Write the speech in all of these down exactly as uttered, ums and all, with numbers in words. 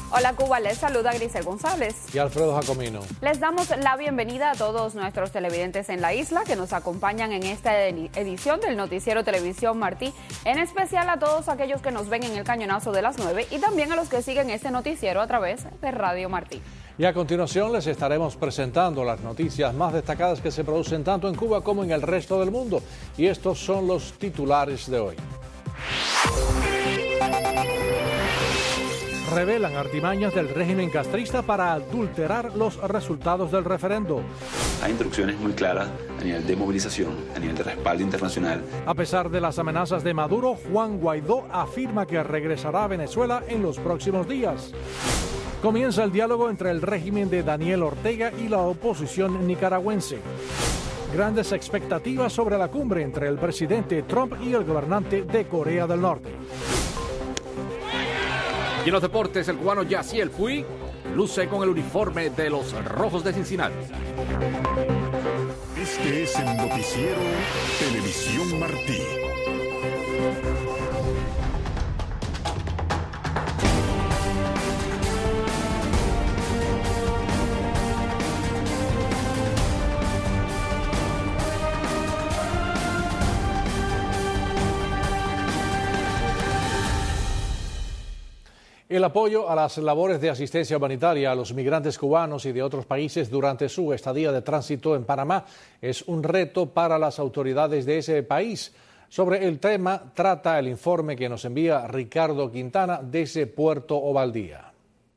Hola Cuba, les saluda Grisel González y Alfredo Jacomino. Les damos la bienvenida a todos nuestros televidentes en la isla que nos acompañan en esta edición del Noticiero Televisión Martí, en especial a todos aquellos que nos ven en el cañonazo de las nueve y también a los que siguen este noticiero a través de Radio Martí. Y a continuación les estaremos presentando las noticias más destacadas que se producen tanto en Cuba como en el resto del mundo. Y estos son los titulares de hoy. Revelan artimañas del régimen castrista para adulterar los resultados del referendo. Hay instrucciones muy claras a nivel de movilización, a nivel de respaldo internacional. A pesar de las amenazas de Maduro, Juan Guaidó afirma que regresará a Venezuela en los próximos días. Comienza el diálogo entre el régimen de Daniel Ortega y la oposición nicaragüense. Grandes expectativas sobre la cumbre entre el presidente Trump y el gobernante de Corea del Norte. Y en los deportes, el cubano Yaciel Puig luce con el uniforme de los Rojos de Cincinnati. Este es el Noticiero Televisión Martí. El apoyo a las labores de asistencia humanitaria a los migrantes cubanos y de otros países durante su estadía de tránsito en Panamá es un reto para las autoridades de ese país. Sobre el tema trata el informe que nos envía Ricardo Quintana desde Puerto Ovaldía.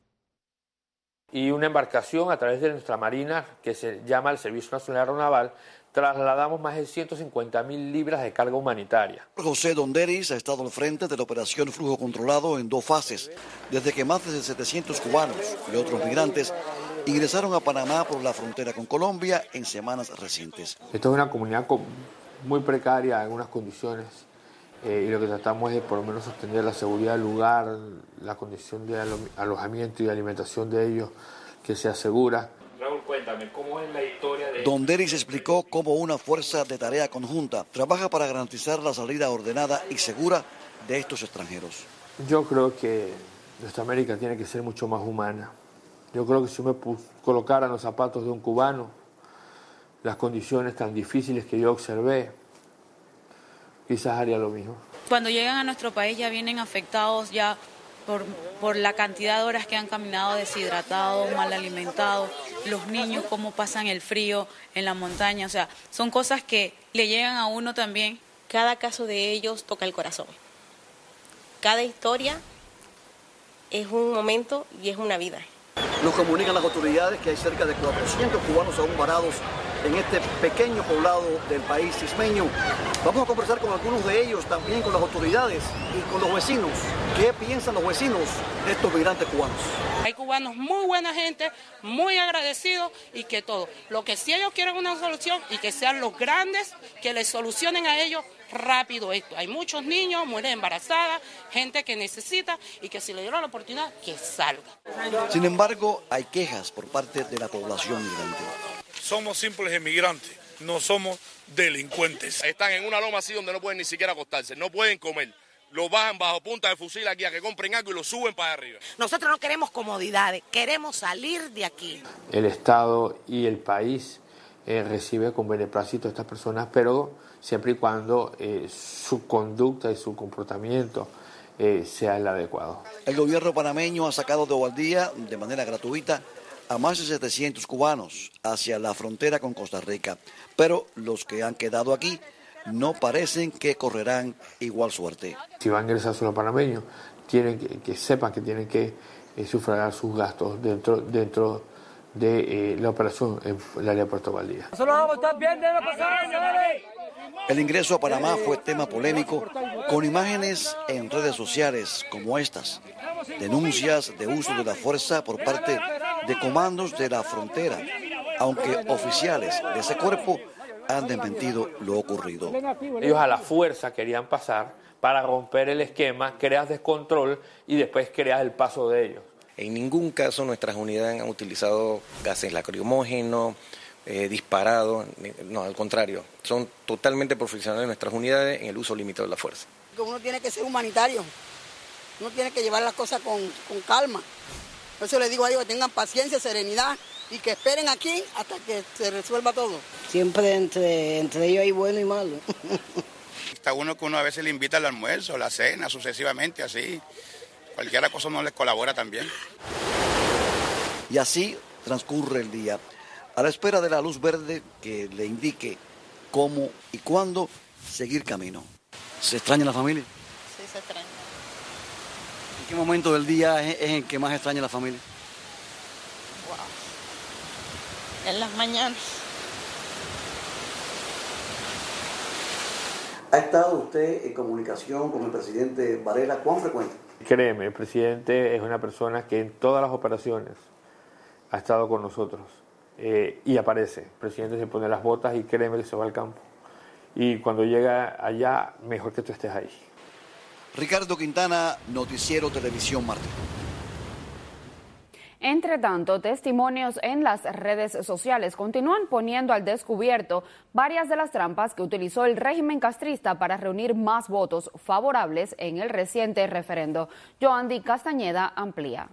Y una embarcación a través de nuestra marina, que se llama el Servicio Nacional Aeronaval, trasladamos más de ciento cincuenta mil libras de carga humanitaria. José Donderis ha estado al frente de la operación Flujo Controlado en dos fases, desde que más de setecientos cubanos y otros migrantes ingresaron a Panamá por la frontera con Colombia en semanas recientes. Esto es una comunidad muy precaria en algunas condiciones eh, y lo que tratamos es de por lo menos sostener la seguridad del lugar, la condición de alojamiento y alimentación de ellos que se asegura. Raúl, cuéntame, ¿cómo es la historia de...? Don Deris explicó cómo una fuerza de tarea conjunta trabaja para garantizar la salida ordenada y segura de estos extranjeros. Yo creo que nuestra América tiene que ser mucho más humana. Yo creo que si me colocara en los zapatos de un cubano, las condiciones tan difíciles que yo observé, quizás haría lo mismo. Cuando llegan a nuestro país ya vienen afectados ya Por, por la cantidad de horas que han caminado deshidratados, mal alimentados, los niños cómo pasan el frío en la montaña, o sea, son cosas que le llegan a uno también. Cada caso de ellos toca el corazón. Cada historia es un momento y es una vida. Nos comunican las autoridades que hay cerca de cuatrocientos cubanos aún varados en este pequeño poblado del país ismeño. Vamos a conversar con algunos de ellos, también con las autoridades y con los vecinos. ¿Qué piensan los vecinos de estos migrantes cubanos? Hay cubanos muy buena gente, muy agradecidos y que todo. Lo que sí ellos quieren una solución y que sean los grandes que les solucionen a ellos rápido esto. Hay muchos niños, mujeres embarazadas, gente que necesita y que si le dieron la oportunidad, que salga. Sin embargo, hay quejas por parte de la población migrante. Somos simples emigrantes, no somos delincuentes. Están en una loma así donde no pueden ni siquiera acostarse, no pueden comer. Lo bajan bajo punta de fusil aquí a que compren algo y lo suben para arriba. Nosotros no queremos comodidades, queremos salir de aquí. El Estado y el país eh, recibe con beneplácito a estas personas, pero siempre y cuando eh, su conducta y su comportamiento eh, sea el adecuado. El gobierno panameño ha sacado de Ovaldía de manera gratuita a más de setecientos cubanos hacia la frontera con Costa Rica, pero los que han quedado aquí no parecen que correrán igual suerte. Si van a ingresar solo panameños, tienen que, que sepan que tienen que eh, sufragar sus gastos dentro dentro de eh, la operación en el área de Puerto Ovaldía. El ingreso a Panamá fue tema polémico, con imágenes en redes sociales como estas, denuncias de uso de la fuerza por parte de comandos de la frontera, aunque oficiales de ese cuerpo han desmentido lo ocurrido. Ellos a la fuerza querían pasar para romper el esquema, creas descontrol y después creas el paso de ellos. En ningún caso nuestras unidades han utilizado gases lacrimógenos, eh, disparado, no, al contrario, son totalmente profesionales nuestras unidades en el uso limitado de la fuerza. Uno tiene que ser humanitario, uno tiene que llevar las cosas con, con calma, Por eso les digo a ellos que tengan paciencia, serenidad y que esperen aquí hasta que se resuelva todo. Siempre entre, entre ellos hay bueno y malo. Está uno que uno a veces le invita al almuerzo, la cena, sucesivamente, así. Cualquier cosa no les colabora también. Y así transcurre el día, a la espera de la luz verde que le indique cómo y cuándo seguir camino. ¿Se extraña la familia? Sí, se extraña. ¿En qué momento del día es, es en que más extraña la familia? Wow. En las mañanas. ¿Ha estado usted en comunicación con el presidente Varela? ¿Cuán frecuente? Créeme, el presidente es una persona que en todas las operaciones ha estado con nosotros eh, y aparece. El presidente se pone las botas y créeme que se va al campo. Y cuando llega allá, mejor que tú estés ahí. Ricardo Quintana, Noticiero Televisión Marte. Entre tanto, testimonios en las redes sociales continúan poniendo al descubierto varias de las trampas que utilizó el régimen castrista para reunir más votos favorables en el reciente referendo. Joandy Castañeda amplía.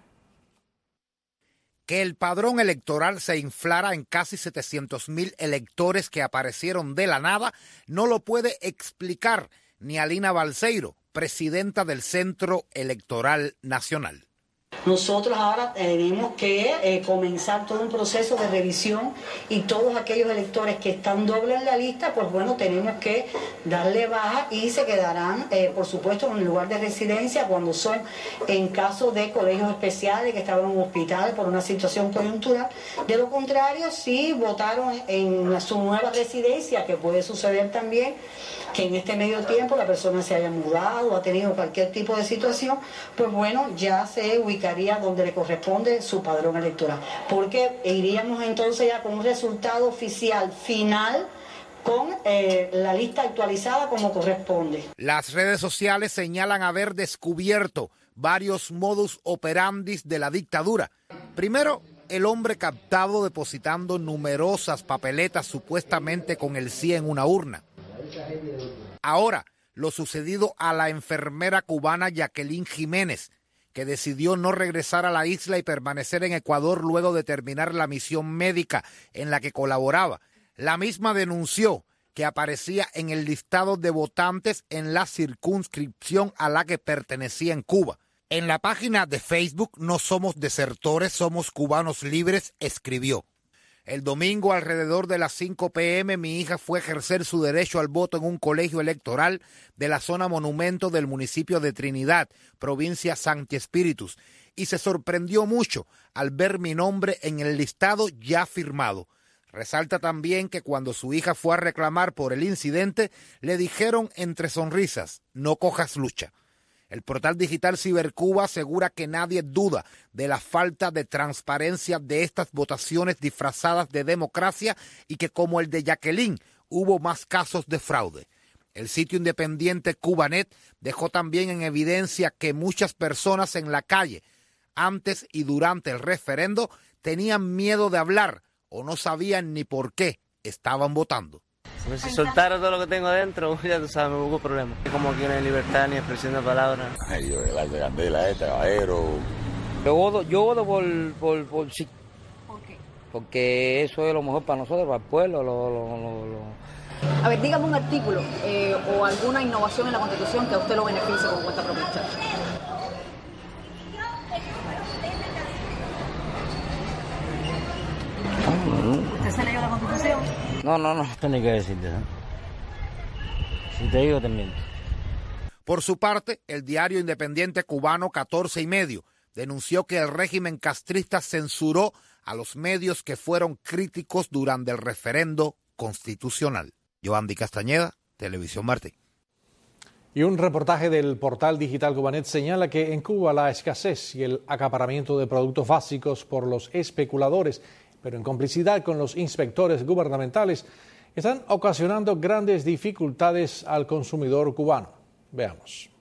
Que el padrón electoral se inflara en casi setecientos mil electores que aparecieron de la nada no lo puede explicar ni Alina Balseiro, presidenta del Centro Electoral Nacional. Nosotros ahora tenemos que eh, comenzar todo un proceso de revisión y todos aquellos electores que están doble en la lista, pues bueno, tenemos que darle baja y se quedarán, eh, por supuesto, en el lugar de residencia cuando son en caso de colegios especiales que estaban en un hospital por una situación coyuntural. De lo contrario, si votaron en su nueva residencia, que puede suceder también, que en este medio tiempo la persona se haya mudado o ha tenido cualquier tipo de situación, pues bueno, ya se ubicaría donde le corresponde su padrón electoral. Porque iríamos entonces ya con un resultado oficial final con eh, la lista actualizada como corresponde. Las redes sociales señalan haber descubierto varios modus operandis de la dictadura. Primero, el hombre captado depositando numerosas papeletas supuestamente con el sí en una urna. Ahora, lo sucedido a la enfermera cubana Jacqueline Jiménez, que decidió no regresar a la isla y permanecer en Ecuador luego de terminar la misión médica en la que colaboraba. La misma denunció que aparecía en el listado de votantes en la circunscripción a la que pertenecía en Cuba. En la página de Facebook No Somos Desertores, Somos Cubanos Libres, escribió: el domingo alrededor de las cinco pe eme mi hija fue a ejercer su derecho al voto en un colegio electoral de la zona Monumento del municipio de Trinidad, provincia Santi Espíritus, y se sorprendió mucho al ver mi nombre en el listado ya firmado. Resalta también que cuando su hija fue a reclamar por el incidente, le dijeron entre sonrisas: no cojas lucha. El portal digital Cibercuba asegura que nadie duda de la falta de transparencia de estas votaciones disfrazadas de democracia y que, como el de Jacqueline, hubo más casos de fraude. El sitio independiente Cubanet dejó también en evidencia que muchas personas en la calle, antes y durante el referendo, tenían miedo de hablar o no sabían ni por qué estaban votando. Si soltara todo lo que tengo adentro, ya tú sabes, me busco problemas. Como que no hay libertad ni expresión de palabras. Ay, yo, el de candela este, caballero. Yo voto, yo voto por, por, por sí. ¿Por qué? Porque eso es lo mejor para nosotros, para el pueblo. Lo, lo, lo, lo. A ver, dígame un artículo eh, o alguna innovación en la Constitución que a usted lo beneficie con esta propuesta. ¿Usted se leyó la Constitución? No, no, no, no tengo que decirte, ¿eh? Si te digo, te miento. Por su parte, el diario independiente cubano catorce y medio denunció que el régimen castrista censuró a los medios que fueron críticos durante el referendo constitucional. Joandy Castañeda, Televisión Marte. Y un reportaje del portal digital Cubanet señala que en Cuba la escasez y el acaparamiento de productos básicos por los especuladores, pero en complicidad con los inspectores gubernamentales, están ocasionando grandes dificultades al consumidor cubano. Veamos.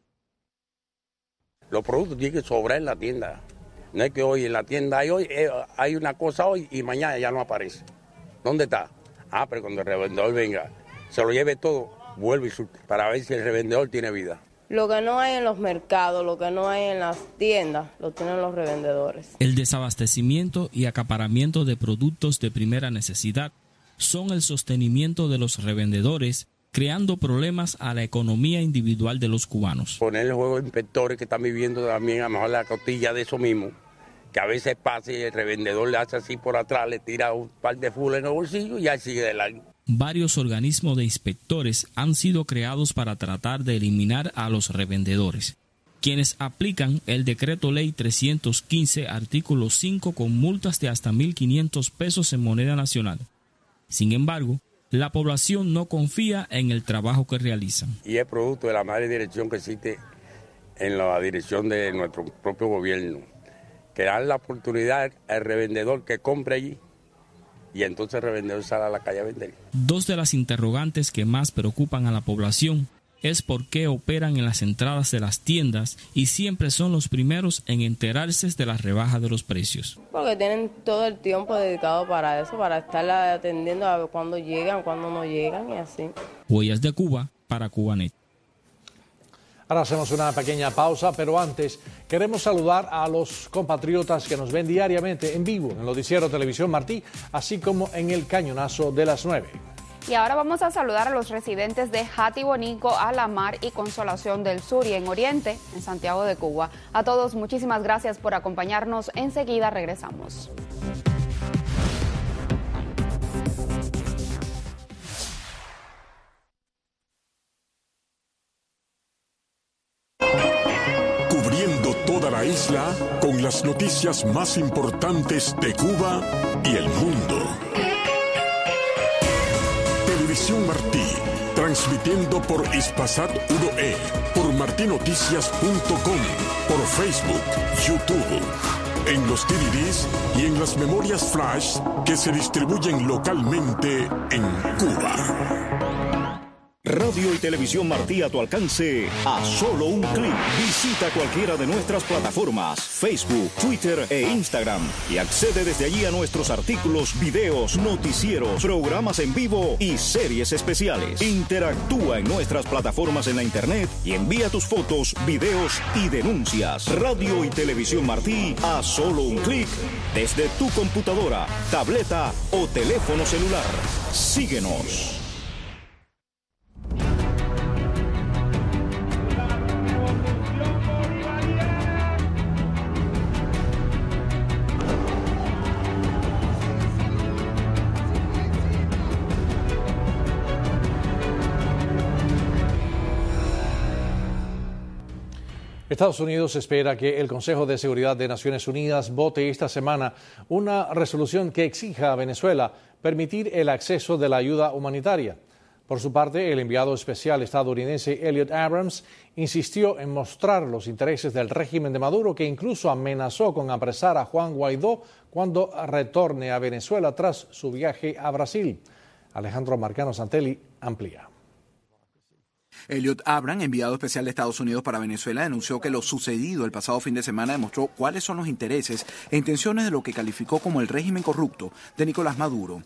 Los productos tienen que sobrar en la tienda. No es que hoy en la tienda hay, hoy, eh, hay una cosa hoy y mañana ya no aparece. ¿Dónde está? Ah, pero cuando el revendedor venga, se lo lleve todo, vuelve y surte, para ver si el revendedor tiene vida. Lo que no hay en los mercados, lo que no hay en las tiendas, lo tienen los revendedores. El desabastecimiento y acaparamiento de productos de primera necesidad son el sostenimiento de los revendedores, creando problemas a la economía individual de los cubanos. Poner el juego de inspectores que están viviendo también a lo mejor la costilla de eso mismo, que a veces pasa y el revendedor le hace así por atrás, le tira un par de fulas en el bolsillo y ya sigue de largo. Varios organismos de inspectores han sido creados para tratar de eliminar a los revendedores, quienes aplican el Decreto Ley trescientos quince, artículo cinco, con multas de hasta mil quinientos pesos en moneda nacional. Sin embargo, la población no confía en el trabajo que realizan. Y es producto de la mala dirección que existe en la dirección de nuestro propio gobierno, que dan la oportunidad al revendedor que compre allí y entonces el revendedor sale a la calle a vender. Dos de las interrogantes que más preocupan a la población es por qué operan en las entradas de las tiendas y siempre son los primeros en enterarse de las rebajas de los precios. Porque tienen todo el tiempo dedicado para eso, para estar atendiendo a ver cuándo llegan, cuándo no llegan y así. Huellas de Cuba para Cubanet. Ahora hacemos una pequeña pausa, pero antes queremos saludar a los compatriotas que nos ven diariamente en vivo en el Noticiero Televisión Martí, así como en el Cañonazo de las nueve. Y ahora vamos a saludar a los residentes de Jatibonico, Alamar y Consolación del Sur y en Oriente, en Santiago de Cuba. A todos, muchísimas gracias por acompañarnos. Enseguida regresamos. Cubriendo toda la isla con las noticias más importantes de Cuba y el mundo. Televisión Martí, transmitiendo por Hispasat uno E, por martinoticias punto com, por Facebook, YouTube, en los D V Ds y en las memorias flash que se distribuyen localmente en Cuba. Radio y Televisión Martí a tu alcance a solo un clic. Visita cualquiera de nuestras plataformas, Facebook, Twitter e Instagram y accede desde allí a nuestros artículos, videos, noticieros, programas en vivo y series especiales. Interactúa en nuestras plataformas en la internet y envía tus fotos, videos y denuncias. Radio y Televisión Martí a solo un clic desde tu computadora, tableta o teléfono celular. Síguenos. Estados Unidos espera que el Consejo de Seguridad de Naciones Unidas vote esta semana una resolución que exija a Venezuela permitir el acceso de la ayuda humanitaria. Por su parte, el enviado especial estadounidense Elliot Abrams insistió en mostrar los intereses del régimen de Maduro, que incluso amenazó con apresar a Juan Guaidó cuando retorne a Venezuela tras su viaje a Brasil. Alejandro Marcano Santelli amplía. Elliot Abrams, enviado especial de Estados Unidos para Venezuela, denunció que lo sucedido el pasado fin de semana demostró cuáles son los intereses e intenciones de lo que calificó como el régimen corrupto de Nicolás Maduro.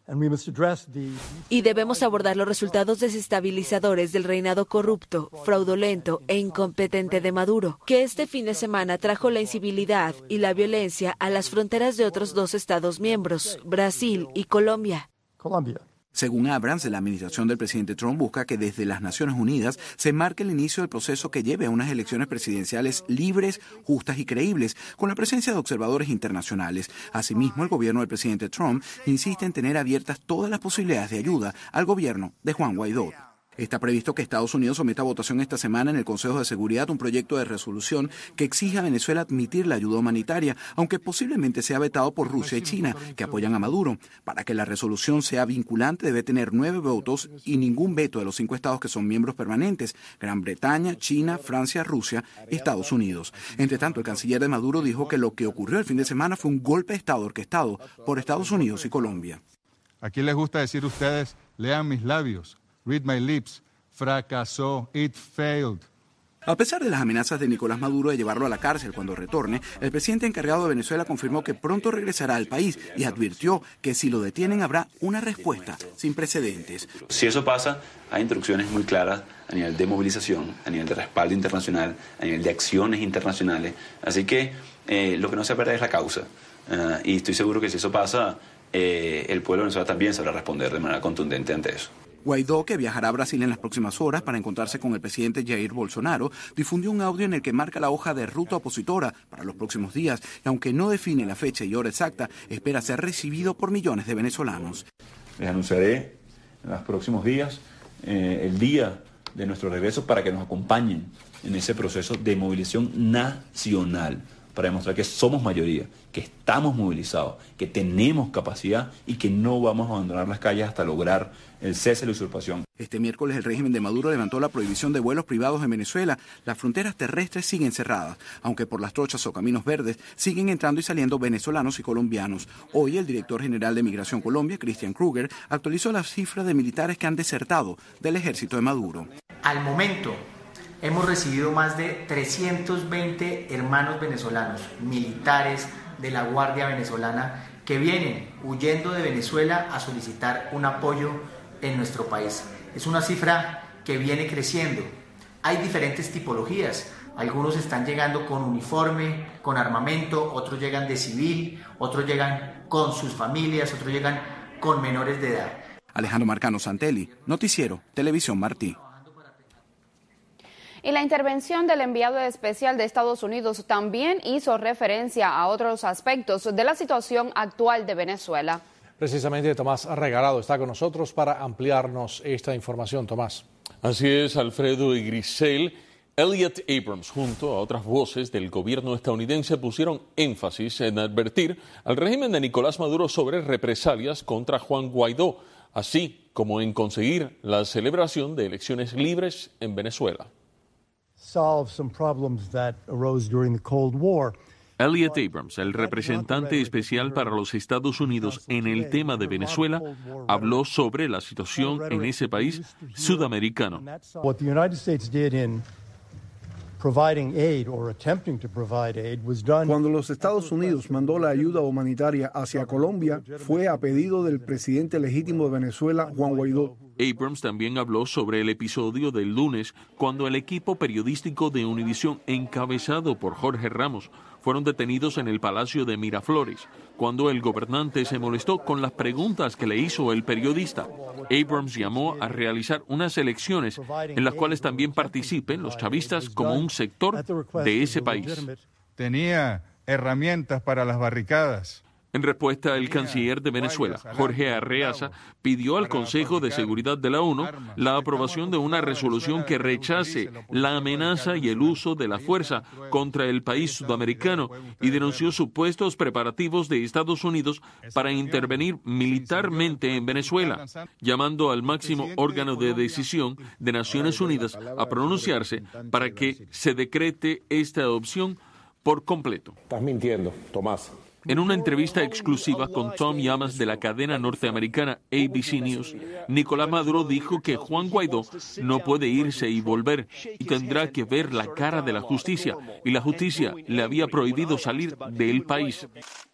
Y debemos abordar los resultados desestabilizadores del reinado corrupto, fraudulento e incompetente de Maduro, que este fin de semana trajo la incivilidad y la violencia a las fronteras de otros dos Estados miembros, Brasil y Colombia. Según Abrams, la administración del presidente Trump busca que desde las Naciones Unidas se marque el inicio del proceso que lleve a unas elecciones presidenciales libres, justas y creíbles, con la presencia de observadores internacionales. Asimismo, el gobierno del presidente Trump insiste en tener abiertas todas las posibilidades de ayuda al gobierno de Juan Guaidó. Está previsto que Estados Unidos someta a votación esta semana en el Consejo de Seguridad un proyecto de resolución que exige a Venezuela admitir la ayuda humanitaria, aunque posiblemente sea vetado por Rusia y China, que apoyan a Maduro. Para que la resolución sea vinculante debe tener nueve votos y ningún veto de los cinco estados que son miembros permanentes: Gran Bretaña, China, Francia, Rusia y Estados Unidos. Entre tanto, el canciller de Maduro dijo que lo que ocurrió el fin de semana fue un golpe de Estado orquestado por Estados Unidos y Colombia. Aquí les gusta decir ustedes, lean mis labios. Read my lips. Fracasó. It failed. A pesar de las amenazas de Nicolás Maduro de llevarlo a la cárcel cuando retorne, el presidente encargado de Venezuela confirmó que pronto regresará al país y advirtió que si lo detienen habrá una respuesta sin precedentes. Si eso pasa, hay instrucciones muy claras a nivel de movilización, a nivel de respaldo internacional, a nivel de acciones internacionales. Así que eh, lo que no se pierde es la causa. Uh, y estoy seguro que si eso pasa, eh, el pueblo de Venezuela también sabrá responder de manera contundente ante eso. Guaidó, que viajará a Brasil en las próximas horas para encontrarse con el presidente Jair Bolsonaro, difundió un audio en el que marca la hoja de ruta opositora para los próximos días y aunque no define la fecha y hora exacta, espera ser recibido por millones de venezolanos. Les anunciaré en los próximos días eh, el día de nuestro regreso para que nos acompañen en ese proceso de movilización nacional, para demostrar que somos mayoría, que estamos movilizados, que tenemos capacidad y que no vamos a abandonar las calles hasta lograr el cese de la usurpación. Este miércoles el régimen de Maduro levantó la prohibición de vuelos privados en Venezuela. Las fronteras terrestres siguen cerradas, aunque por las trochas o caminos verdes siguen entrando y saliendo venezolanos y colombianos. Hoy el director general de Migración Colombia, Christian Kruger, actualizó la cifra de militares que han desertado del ejército de Maduro. Al momento hemos recibido más de trescientos veinte hermanos venezolanos, militares de la Guardia Venezolana, que vienen huyendo de Venezuela a solicitar un apoyo en nuestro país. Es una cifra que viene creciendo. Hay diferentes tipologías. Algunos están llegando con uniforme, con armamento, otros llegan de civil, otros llegan con sus familias, otros llegan con menores de edad. Alejandro Marcano Santelli, Noticiero Televisión Martí. Y la intervención del enviado especial de Estados Unidos también hizo referencia a otros aspectos de la situación actual de Venezuela. Precisamente Tomás Regalado está con nosotros para ampliarnos esta información. Tomás. Así es, Alfredo y Grisel. Elliot Abrams, junto a otras voces del gobierno estadounidense, pusieron énfasis en advertir al régimen de Nicolás Maduro sobre represalias contra Juan Guaidó, así como en conseguir la celebración de elecciones libres en Venezuela. Elliot Abrams, el representante especial para los Estados Unidos en el tema de Venezuela, habló sobre la situación en ese país sudamericano. Cuando los Estados Unidos mandó la ayuda humanitaria hacia Colombia, fue a pedido del presidente legítimo de Venezuela, Juan Guaidó. Abrams también habló sobre el episodio del lunes, cuando el equipo periodístico de Univisión, encabezado por Jorge Ramos, fueron detenidos en el Palacio de Miraflores, cuando el gobernante se molestó con las preguntas que le hizo el periodista. Abrams llamó a realizar unas elecciones en las cuales también participen los chavistas como un sector de ese país. Tenía herramientas para las barricadas. En respuesta, el canciller de Venezuela, Jorge Arreaza, pidió al Consejo de Seguridad de la ONU la aprobación de una resolución que rechace la amenaza y el uso de la fuerza contra el país sudamericano y denunció supuestos preparativos de Estados Unidos para intervenir militarmente en Venezuela, llamando al máximo órgano de decisión de Naciones Unidas a pronunciarse para que se decrete esta opción por completo. Estás mintiendo, Tomás. En una entrevista exclusiva con Tom Llamas de la cadena norteamericana A B C News, Nicolás Maduro dijo que Juan Guaidó no puede irse y volver y tendrá que ver la cara de la justicia, y la justicia le había prohibido salir del país.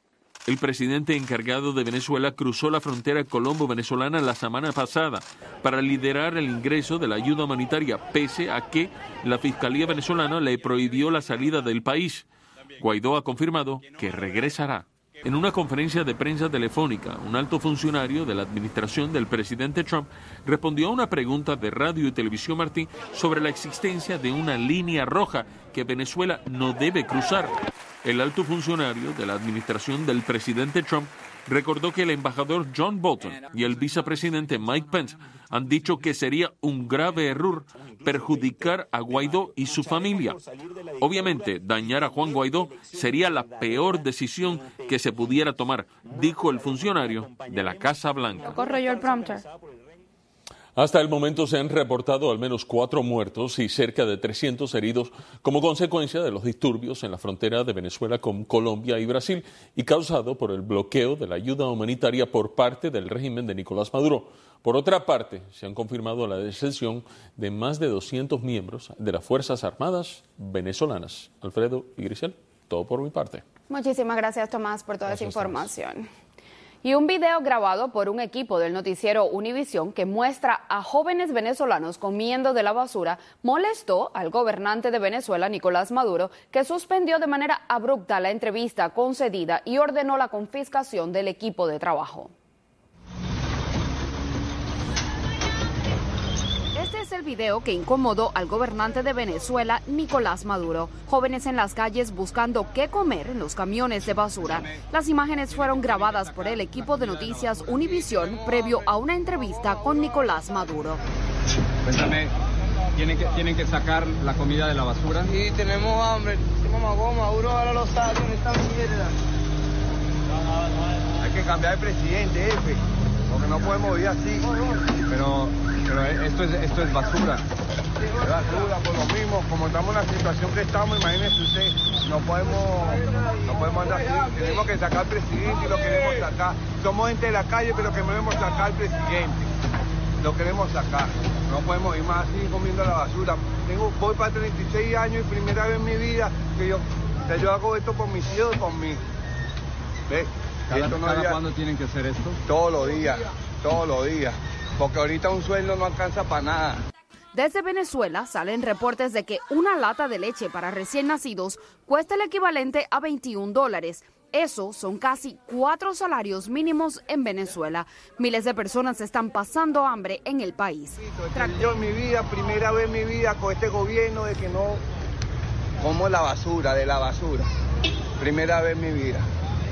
El presidente encargado de Venezuela cruzó la frontera colombo-venezolana la semana pasada para liderar el ingreso de la ayuda humanitaria, pese a que la Fiscalía venezolana le prohibió la salida del país. Guaidó ha confirmado que regresará. En una conferencia de prensa telefónica, un alto funcionario de la administración del presidente Trump respondió a una pregunta de Radio y Televisión Martí sobre la existencia de una línea roja que Venezuela no debe cruzar. El alto funcionario de la administración del presidente Trump recordó que el embajador John Bolton y el vicepresidente Mike Pence han dicho que sería un grave error perjudicar a Guaidó y su familia. Obviamente, dañar a Juan Guaidó sería la peor decisión que se pudiera tomar, dijo el funcionario de la Casa Blanca. Corre yo el prompter. Hasta el momento se han reportado al menos cuatro muertos y cerca de trescientos heridos como consecuencia de los disturbios en la frontera de Venezuela con Colombia y Brasil y causado por el bloqueo de la ayuda humanitaria por parte del régimen de Nicolás Maduro. Por otra parte, se han confirmado la deserción de más de doscientos miembros de las Fuerzas Armadas venezolanas. Alfredo y Grisel, todo por mi parte. Muchísimas gracias, Tomás, por toda Gracias, esa información. Y un video grabado por un equipo del noticiero Univisión que muestra a jóvenes venezolanos comiendo de la basura molestó al gobernante de Venezuela, Nicolás Maduro, que suspendió de manera abrupta la entrevista concedida y ordenó la confiscación del equipo de trabajo. Este es el video que incomodó al gobernante de Venezuela, Nicolás Maduro. Jóvenes en las calles buscando qué comer en los camiones de basura. Las imágenes fueron grabadas por el equipo de noticias Univisión previo a una entrevista con Nicolás Maduro. Cuéntame, ¿tienen que, ¿tienen que sacar la comida de la basura? Sí, tenemos hambre, tenemos goma, Maduro ahora lo sabe, esta mierda. Hay que cambiar de presidente, jefe, porque no podemos vivir así. Pero... Pero esto es, esto es basura. Es basura, por lo mismo, como estamos en la situación que estamos, imagínense usted, no podemos, no podemos andar así. Tenemos que sacar al presidente y lo queremos sacar. Somos gente de la calle, pero queremos sacar al presidente. Lo queremos sacar. No podemos ir más así comiendo la basura. Tengo, voy para treinta y seis años y primera vez en mi vida que yo, que yo hago esto por mis hijos y por mí. ¿Ves? ¿Cada, esto no cada día, cuándo tienen que hacer esto? Todos los días, todos los días. Porque ahorita un sueldo no alcanza para nada. Desde Venezuela salen reportes de que una lata de leche para recién nacidos cuesta el equivalente a veintiún dólares. Eso son casi cuatro salarios mínimos en Venezuela. Miles de personas están pasando hambre en el país. Yo en mi vida, primera vez en mi vida con este gobierno de que no como la basura, de la basura. Primera vez en mi vida.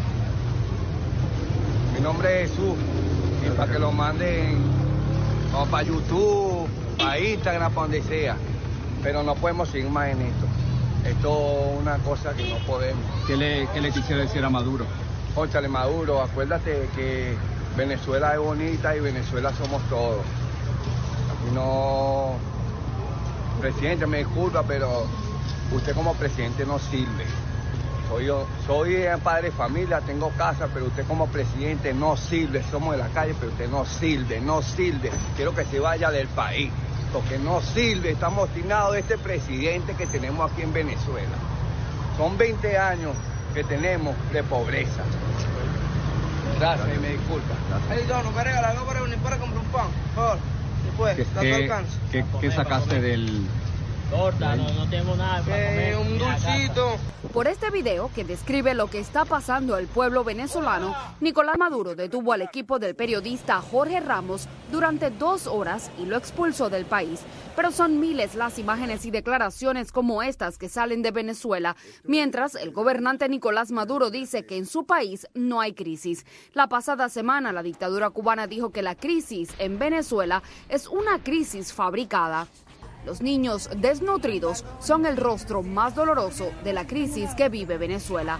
Mi nombre es Jesús. Y para que lo manden... o para YouTube, para Instagram, para donde sea. Pero no podemos seguir más en esto. Esto es una cosa que no podemos. ¿Qué le, qué le quisiera decir a Maduro? Óchale, Maduro, acuérdate que Venezuela es bonita y Venezuela somos todos. Aquí no... Presidente, me disculpa, pero usted como presidente no sirve. Soy yo, soy padre de familia, tengo casa, pero usted como presidente no sirve. Somos de la calle, pero usted no sirve, no sirve. Quiero que se vaya del país, porque no sirve. Estamos obstinados de este presidente que tenemos aquí en Venezuela. Son veinte años que tenemos de pobreza. Gracias, y me disculpa. Hey, Don, ¿me regala algo para unir para comprar un pan? Por favor, después, ¿Qué, ¿qué, ¿Qué sacaste del...? Torta, no, no tenemos nada para comer. Eh, un dulcito. Por este video que describe lo que está pasando al pueblo venezolano, Nicolás Maduro detuvo al equipo del periodista Jorge Ramos durante dos horas y lo expulsó del país. Pero son miles las imágenes y declaraciones como estas que salen de Venezuela, mientras el gobernante Nicolás Maduro dice que en su país no hay crisis. La pasada semana la dictadura cubana dijo que la crisis en Venezuela es una crisis fabricada. Los niños desnutridos son el rostro más doloroso de la crisis que vive Venezuela.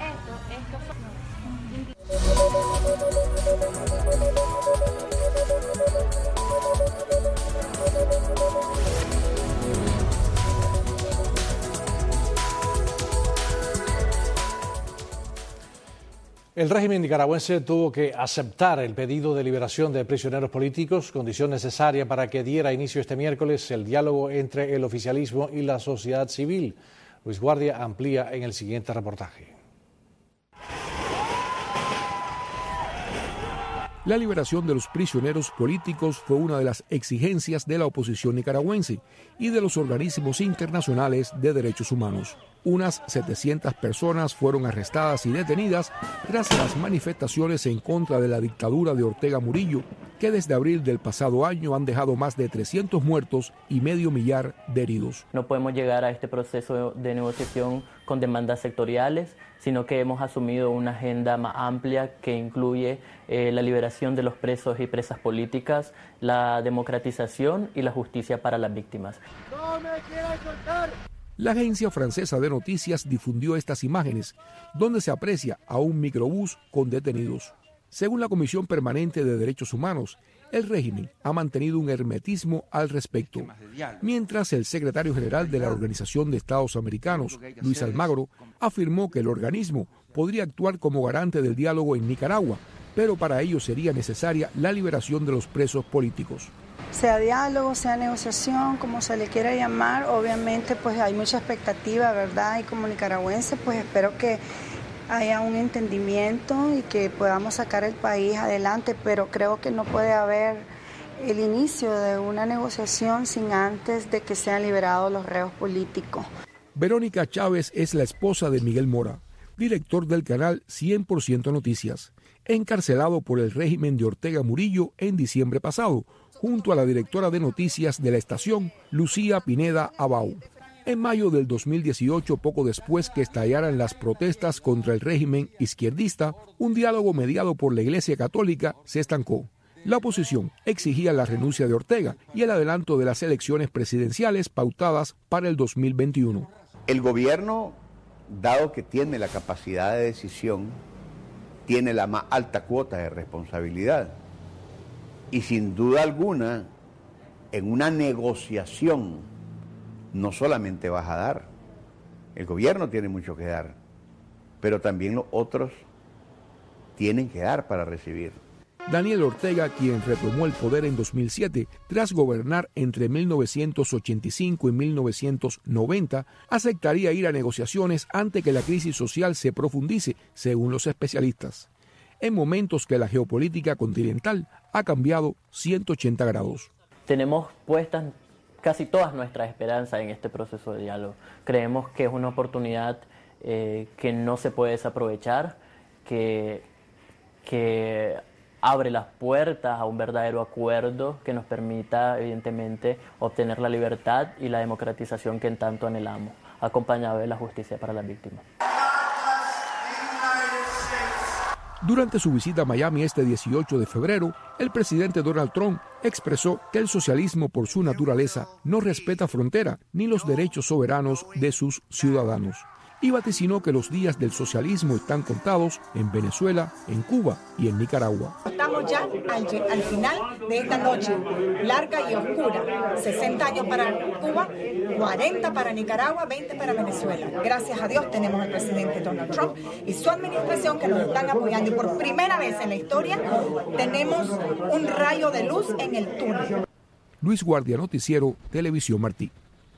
El régimen nicaragüense tuvo que aceptar el pedido de liberación de prisioneros políticos, condición necesaria para que diera inicio este miércoles el diálogo entre el oficialismo y la sociedad civil. Luis Guardia amplía en el siguiente reportaje. La liberación de los prisioneros políticos fue una de las exigencias de la oposición nicaragüense y de los organismos internacionales de derechos humanos. Unas setecientas personas fueron arrestadas y detenidas tras las manifestaciones en contra de la dictadura de Ortega Murillo, que desde abril del pasado año han dejado más de trescientos muertos y medio millar de heridos. No podemos llegar a este proceso de negociación con demandas sectoriales, sino que hemos asumido una agenda más amplia que incluye eh, la liberación de los presos y presas políticas, la democratización y la justicia para las víctimas. ¡No me quieran soltar! La agencia francesa de noticias difundió estas imágenes, donde se aprecia a un microbús con detenidos. Según la Comisión Permanente de Derechos Humanos, el régimen ha mantenido un hermetismo al respecto, mientras el secretario general de la Organización de Estados Americanos, Luis Almagro, afirmó que el organismo podría actuar como garante del diálogo en Nicaragua, pero para ello sería necesaria la liberación de los presos políticos. Sea diálogo, sea negociación, como se le quiera llamar, obviamente pues hay mucha expectativa, ¿verdad? Y como nicaragüense pues espero que haya un entendimiento y que podamos sacar el país adelante, pero creo que no puede haber el inicio de una negociación sin antes de que sean liberados los reos políticos. Verónica Chávez es la esposa de Miguel Mora, director del canal cien por ciento Noticias, encarcelado por el régimen de Ortega Murillo en diciembre pasado, junto a la directora de noticias de la estación, Lucía Pineda Abau. En mayo del dos mil dieciocho, poco después que estallaran las protestas contra el régimen izquierdista, un diálogo mediado por la Iglesia Católica se estancó. La oposición exigía la renuncia de Ortega y el adelanto de las elecciones presidenciales pautadas para el dos mil veintiuno. El gobierno, dado que tiene la capacidad de decisión, tiene la más alta cuota de responsabilidad. Y sin duda alguna, en una negociación, no solamente vas a dar, el gobierno tiene mucho que dar, pero también los otros tienen que dar para recibir. Daniel Ortega, quien retomó el poder en dos mil siete, tras gobernar entre mil novecientos ochenta y cinco y mil novecientos noventa, aceptaría ir a negociaciones antes que la crisis social se profundice, según los especialistas, en momentos que la geopolítica continental ha cambiado ciento ochenta grados. Tenemos puestas casi todas nuestras esperanzas en este proceso de diálogo. Creemos que es una oportunidad eh, que no se puede desaprovechar, que, que abre las puertas a un verdadero acuerdo que nos permita, evidentemente, obtener la libertad y la democratización que en tanto anhelamos, acompañado de la justicia para las víctimas. Durante su visita a Miami este dieciocho de febrero, el presidente Donald Trump expresó que el socialismo por su naturaleza no respeta frontera ni los derechos soberanos de sus ciudadanos, y vaticinó que los días del socialismo están contados en Venezuela, en Cuba y en Nicaragua. Estamos ya al, al final de esta noche larga y oscura, sesenta años para Cuba, cuarenta para Nicaragua, veinte para Venezuela. Gracias a Dios tenemos al presidente Donald Trump y su administración que nos están apoyando, y por primera vez en la historia tenemos un rayo de luz en el túnel. Luis Guardia, Noticiero Televisión Martí.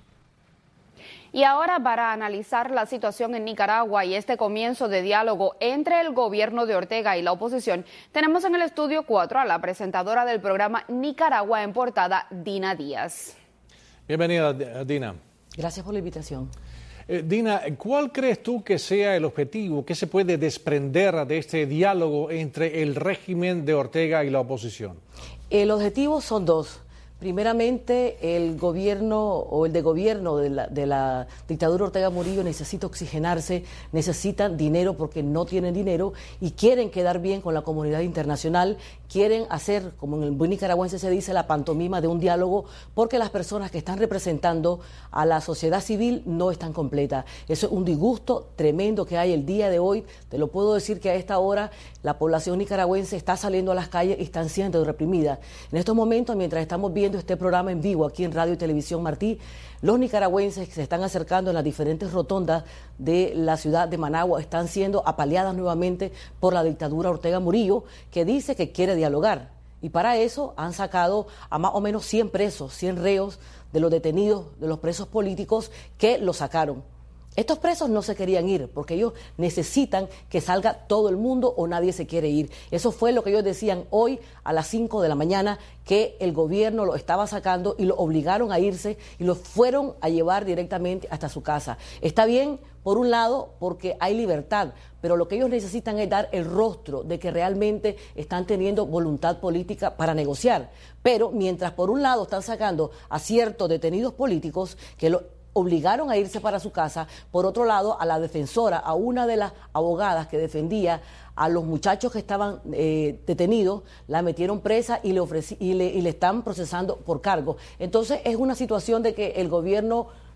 Y ahora, para analizar la situación en Nicaragua y este comienzo de diálogo entre el gobierno de Ortega y la oposición, tenemos en el estudio cuatro a la presentadora del programa Nicaragua en Portada, Dina Díaz. Bienvenida, Dina. Gracias por la invitación. Eh, Dina, ¿cuál crees tú que sea el objetivo? ¿Qué se puede desprender de este diálogo entre el régimen de Ortega y la oposición? El objetivo son dos. Primeramente, el gobierno o el de gobierno de la, de la dictadura Ortega Murillo necesita oxigenarse, necesitan dinero porque no tienen dinero y quieren quedar bien con la comunidad internacional, quieren hacer, como en el buen nicaragüense se dice, la pantomima de un diálogo, porque las personas que están representando a la sociedad civil no están completas. Eso es un disgusto tremendo que hay el día de hoy. Te lo puedo decir que a esta hora la población nicaragüense está saliendo a las calles y están siendo reprimidas. En estos momentos, mientras estamos viendo este programa en vivo aquí en Radio y Televisión Martí, los nicaragüenses que se están acercando en las diferentes rotondas de la ciudad de Managua están siendo apaleadas nuevamente por la dictadura Ortega Murillo, que dice que quiere dialogar. Y para eso han sacado a más o menos cien presos, cien reos de los detenidos, de los presos políticos que los sacaron. Estos presos no se querían ir porque ellos necesitan que salga todo el mundo o nadie se quiere ir. Eso fue lo que ellos decían hoy a las cinco de la mañana, que el gobierno lo estaba sacando y lo obligaron a irse y lo fueron a llevar directamente hasta su casa. Está bien, por un lado, porque hay libertad, pero lo que ellos necesitan es dar el rostro de que realmente están teniendo voluntad política para negociar. Pero mientras por un lado están sacando a ciertos detenidos políticos que lo obligaron a irse para su casa, por otro lado a la defensora, a una de las abogadas que defendía a los muchachos que estaban eh, detenidos, la metieron presa y le, ofreci- y, le, y le están procesando por cargo. Entonces es una situación de que el gobierno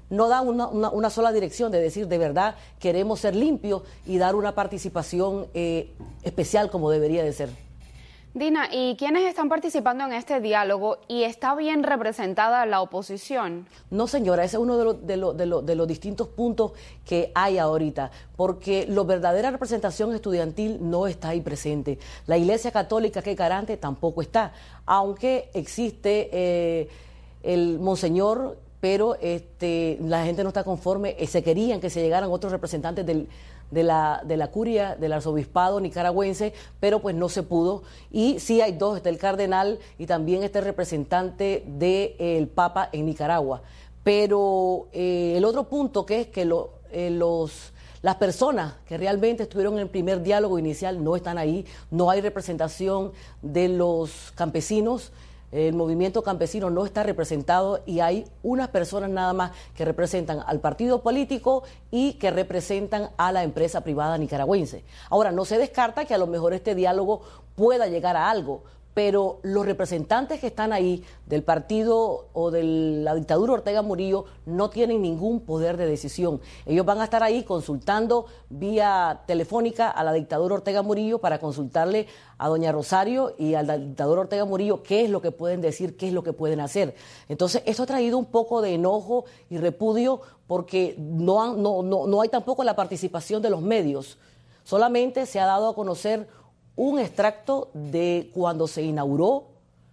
no da una, una, una sola dirección de decir de verdad queremos ser limpios y dar una participación eh, especial como debería de ser. Dina, ¿y quiénes están participando en este diálogo y está bien representada la oposición? No, señora, ese es uno de los, de, los, de, los, de los distintos puntos que hay ahorita, porque la verdadera representación estudiantil no está ahí presente. La Iglesia Católica, que es garante, tampoco está, aunque existe eh, el monseñor, pero este, la gente no está conforme, eh, se querían que se llegaran otros representantes del de la, de la curia, del arzobispado nicaragüense, pero pues no se pudo. Y sí hay dos, está el cardenal y también está el representante del Papa en Nicaragua. Pero eh, el otro punto que es que lo, eh, los, las personas que realmente estuvieron en el primer diálogo inicial no están ahí, no hay representación de los campesinos. El movimiento campesino no está representado y hay unas personas nada más que representan al partido político y que representan a la empresa privada nicaragüense. Ahora, no se descarta que a lo mejor este diálogo pueda llegar a algo, pero los representantes que están ahí del partido o de la dictadura Ortega Murillo no tienen ningún poder de decisión. Ellos van a estar ahí consultando vía telefónica a la dictadura Ortega Murillo para consultarle a doña Rosario y al dictador Ortega Murillo qué es lo que pueden decir, qué es lo que pueden hacer. Entonces, esto ha traído un poco de enojo y repudio porque no, han, no, no, no hay tampoco la participación de los medios. Solamente se ha dado a conocer un extracto de cuando se inauguró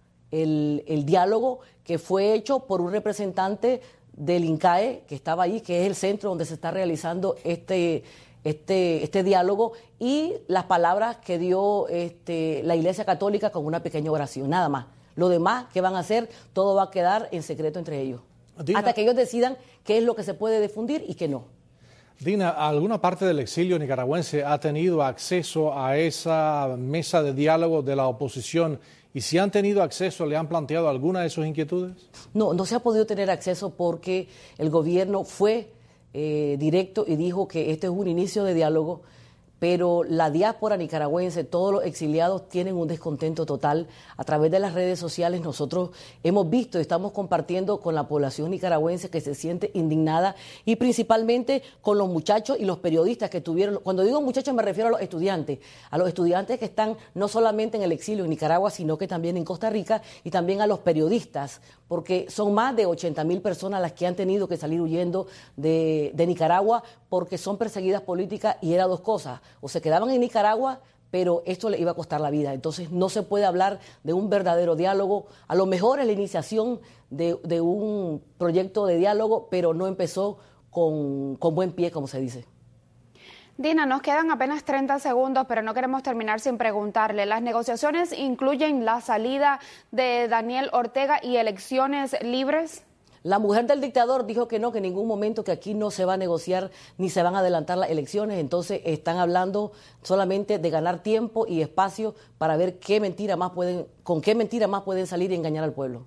el, el diálogo, que fue hecho por un representante del INCAE que estaba ahí, que es el centro donde se está realizando este, este, este diálogo, y las palabras que dio este, la Iglesia Católica con una pequeña oración, nada más. Lo demás que van a hacer, todo va a quedar en secreto entre ellos, Dina, hasta que ellos decidan qué es lo que se puede difundir y qué no. Dina, ¿alguna parte del exilio nicaragüense ha tenido acceso a esa mesa de diálogo de la oposición? Y si han tenido acceso, ¿le han planteado alguna de sus inquietudes? No, no se ha podido tener acceso porque el gobierno fue eh, directo y dijo que este es un inicio de diálogo, pero la diáspora nicaragüense, todos los exiliados tienen un descontento total. A través de las redes sociales nosotros hemos visto y estamos compartiendo con la población nicaragüense que se siente indignada, y principalmente con los muchachos y los periodistas que tuvieron. Cuando digo muchachos me refiero a los estudiantes, a los estudiantes que están no solamente en el exilio en Nicaragua, sino que también en Costa Rica, y también a los periodistas, porque son más de ochenta mil personas las que han tenido que salir huyendo de, de Nicaragua porque son perseguidas políticas, y era dos cosas: o se quedaban en Nicaragua, pero esto le iba a costar la vida. Entonces no se puede hablar de un verdadero diálogo. A lo mejor es la iniciación de, de un proyecto de diálogo, pero no empezó con, con buen pie, como se dice. Dina, nos quedan apenas treinta segundos, pero no queremos terminar sin preguntarle. ¿Las negociaciones incluyen la salida de Daniel Ortega y elecciones libres? La mujer del dictador dijo que no, que en ningún momento, que aquí no se va a negociar ni se van a adelantar las elecciones. Entonces están hablando solamente de ganar tiempo y espacio para ver qué mentira más pueden, con qué mentira más pueden salir y engañar al pueblo.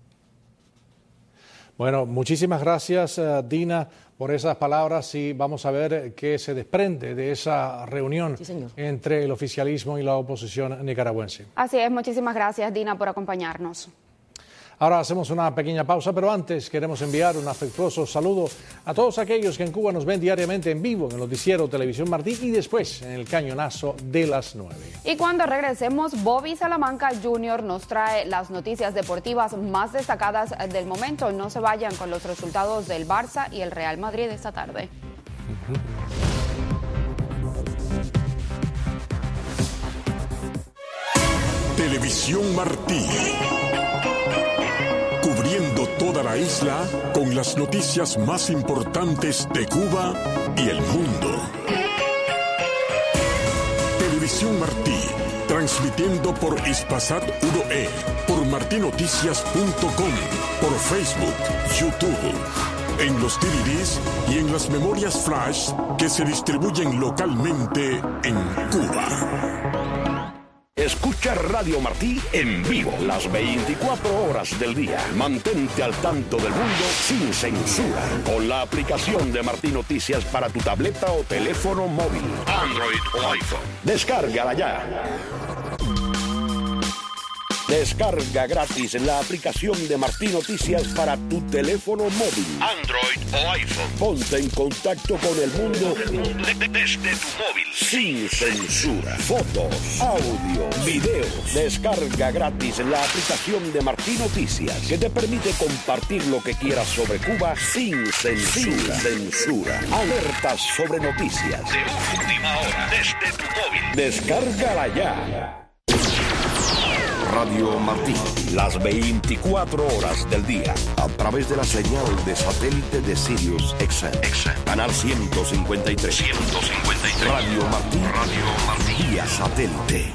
Bueno, muchísimas gracias, uh, Dina, por esas palabras, y vamos a ver qué se desprende de esa reunión sí, entre el oficialismo y la oposición nicaragüense. Así es, muchísimas gracias, Dina, por acompañarnos. Ahora hacemos una pequeña pausa, pero antes queremos enviar un afectuoso saludo a todos aquellos que en Cuba nos ven diariamente en vivo en el noticiero Televisión Martí y después en el cañonazo de las nueve. Y cuando regresemos, Bobby Salamanca junior nos trae las noticias deportivas más destacadas del momento. No se vayan con los resultados del Barça y el Real Madrid esta tarde. Televisión Martí. Cubriendo toda la isla con las noticias más importantes de Cuba y el mundo. Televisión Martí, transmitiendo por Hispasat uno E, por martinoticias punto com, por Facebook, YouTube, en los D V Ds y en las memorias flash que se distribuyen localmente en Cuba. Escucha Radio Martí en vivo las veinticuatro horas del día. Mantente al tanto del mundo sin censura con la aplicación de Martí Noticias para tu tableta o teléfono móvil, Android o iPhone. Descárgala ya. Descarga gratis la aplicación de Martí Noticias para tu teléfono móvil, Android o iPhone. Ponte en contacto con el mundo desde tu móvil, sin censura. Fotos, audio, videos. Descarga gratis la aplicación de Martí Noticias, que te permite compartir lo que quieras sobre Cuba sin censura. Sin censura. Alertas sobre noticias de última hora desde tu móvil. Descárgala ya. Radio Martí, las veinticuatro horas del día, a través de la señal de satélite de Sirius X M, canal ciento cincuenta y tres. ciento cincuenta y tres. Radio Martí, Radio Martí, vía satélite.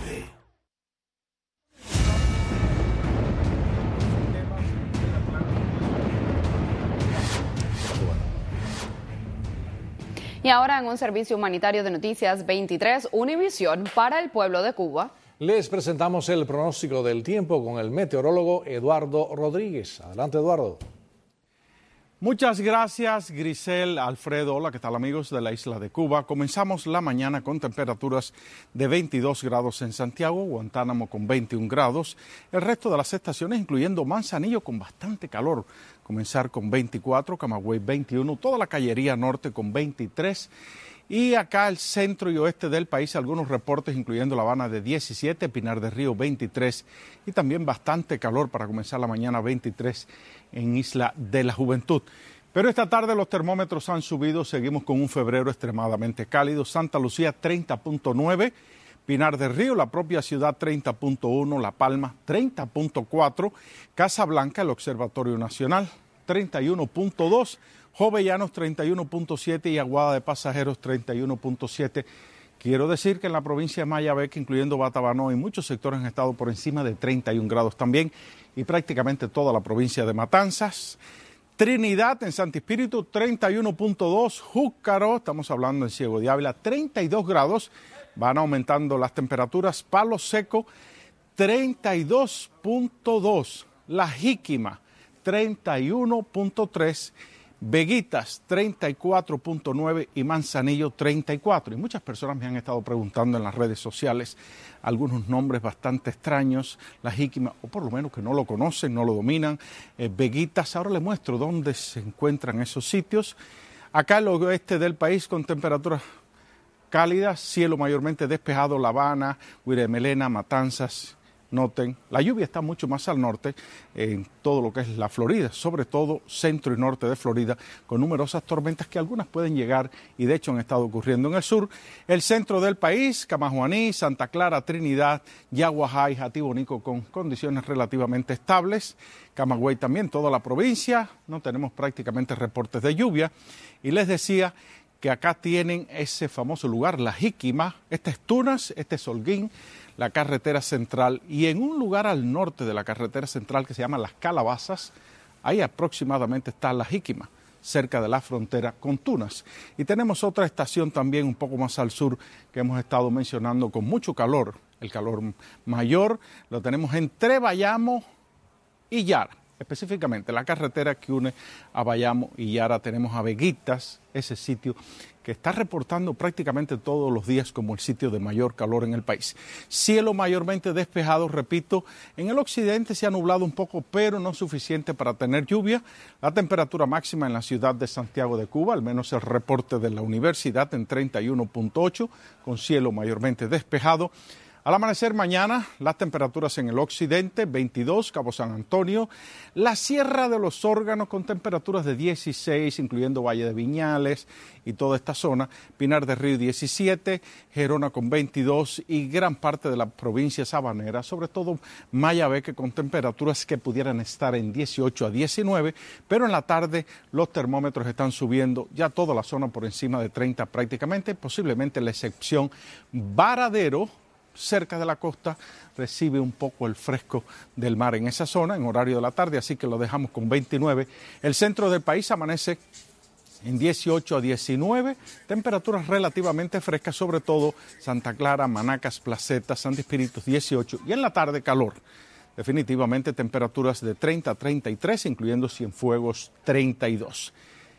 Y ahora en un servicio humanitario de Noticias veintitrés, Univisión para el pueblo de Cuba. Les presentamos el pronóstico del tiempo con el meteorólogo Eduardo Rodríguez. Adelante, Eduardo. Muchas gracias, Grisel, Alfredo. Hola, ¿qué tal, amigos de la isla de Cuba? Comenzamos la mañana con temperaturas de veintidós grados en Santiago, Guantánamo con veintiún grados, el resto de las estaciones, incluyendo Manzanillo, con bastante calor. Comenzar con veinticuatro, Camagüey veintiuno, toda la Cañería Norte con veintitrés. Y acá el centro y oeste del país, algunos reportes incluyendo La Habana de diecisiete, Pinar del Río veintitrés y también bastante calor para comenzar la mañana, veintitrés en Isla de la Juventud. Pero esta tarde los termómetros han subido, seguimos con un febrero extremadamente cálido. Santa Lucía treinta punto nueve, Pinar del Río, la propia ciudad treinta punto uno, La Palma treinta punto cuatro, Casablanca, el Observatorio Nacional treinta y uno punto dos, Jovellanos treinta y uno punto siete y Aguada de Pasajeros treinta y uno punto siete. Quiero decir que en la provincia de Mayabeque, incluyendo Batabanó, y muchos sectores han estado por encima de treinta y un grados también, y prácticamente toda la provincia de Matanzas. Trinidad en Santi Espíritu treinta y uno punto dos, Júcaro, estamos hablando en Ciego de Ávila, treinta y dos grados, van aumentando las temperaturas. Palo Seco treinta y dos punto dos, La Jíquima treinta y uno punto tres, Veguitas treinta y cuatro punto nueve y Manzanillo treinta y cuatro. Y muchas personas me han estado preguntando en las redes sociales algunos nombres bastante extraños, La Jíquima, o por lo menos que no lo conocen, no lo dominan. eh, Veguitas, ahora les muestro dónde se encuentran esos sitios. Acá el oeste del país con temperaturas cálidas, cielo mayormente despejado, La Habana, Huiremelena, Matanzas. Noten, la lluvia está mucho más al norte, en todo lo que es la Florida, sobre todo centro y norte de Florida, con numerosas tormentas que algunas pueden llegar y de hecho han estado ocurriendo en el sur. El centro del país, Camajuaní, Santa Clara, Trinidad, Yaguajá y Jatibonico con condiciones relativamente estables. Camagüey también, toda la provincia, no tenemos prácticamente reportes de lluvia. Y les decía que acá tienen ese famoso lugar, La Jíquima, este es Tunas, este es Holguín, la carretera central, y en un lugar al norte de la carretera central que se llama Las Calabazas, ahí aproximadamente está La Jíquima, cerca de la frontera con Tunas. Y tenemos otra estación también un poco más al sur que hemos estado mencionando con mucho calor, el calor mayor, lo tenemos entre Bayamo y Yara. Específicamente la carretera que une a Bayamo y Yara, tenemos a Veguitas, ese sitio que está reportando prácticamente todos los días como el sitio de mayor calor en el país. Cielo mayormente despejado, repito, en el occidente se ha nublado un poco, pero no suficiente para tener lluvia. La temperatura máxima en la ciudad de Santiago de Cuba, al menos el reporte de la universidad, en treinta y uno punto ocho, con cielo mayormente despejado. Al amanecer mañana, las temperaturas en el occidente, veintidós, Cabo San Antonio, la Sierra de los Órganos con temperaturas de dieciséis, incluyendo Valle de Viñales y toda esta zona, Pinar del Río diecisiete, Gerona con veintidós y gran parte de la provincia sabanera, sobre todo Mayabeque con temperaturas que pudieran estar en dieciocho a diecinueve, pero en la tarde los termómetros están subiendo, ya toda la zona por encima de treinta prácticamente, posiblemente la excepción Varadero, cerca de la costa, recibe un poco el fresco del mar en esa zona, en horario de la tarde, así que lo dejamos con veintinueve. El centro del país amanece en dieciocho a diecinueve, temperaturas relativamente frescas, sobre todo Santa Clara, Manacas, Placeta, Santi Espíritu dieciocho, y en la tarde calor. Definitivamente temperaturas de treinta a treinta y tres, incluyendo Cienfuegos treinta y dos.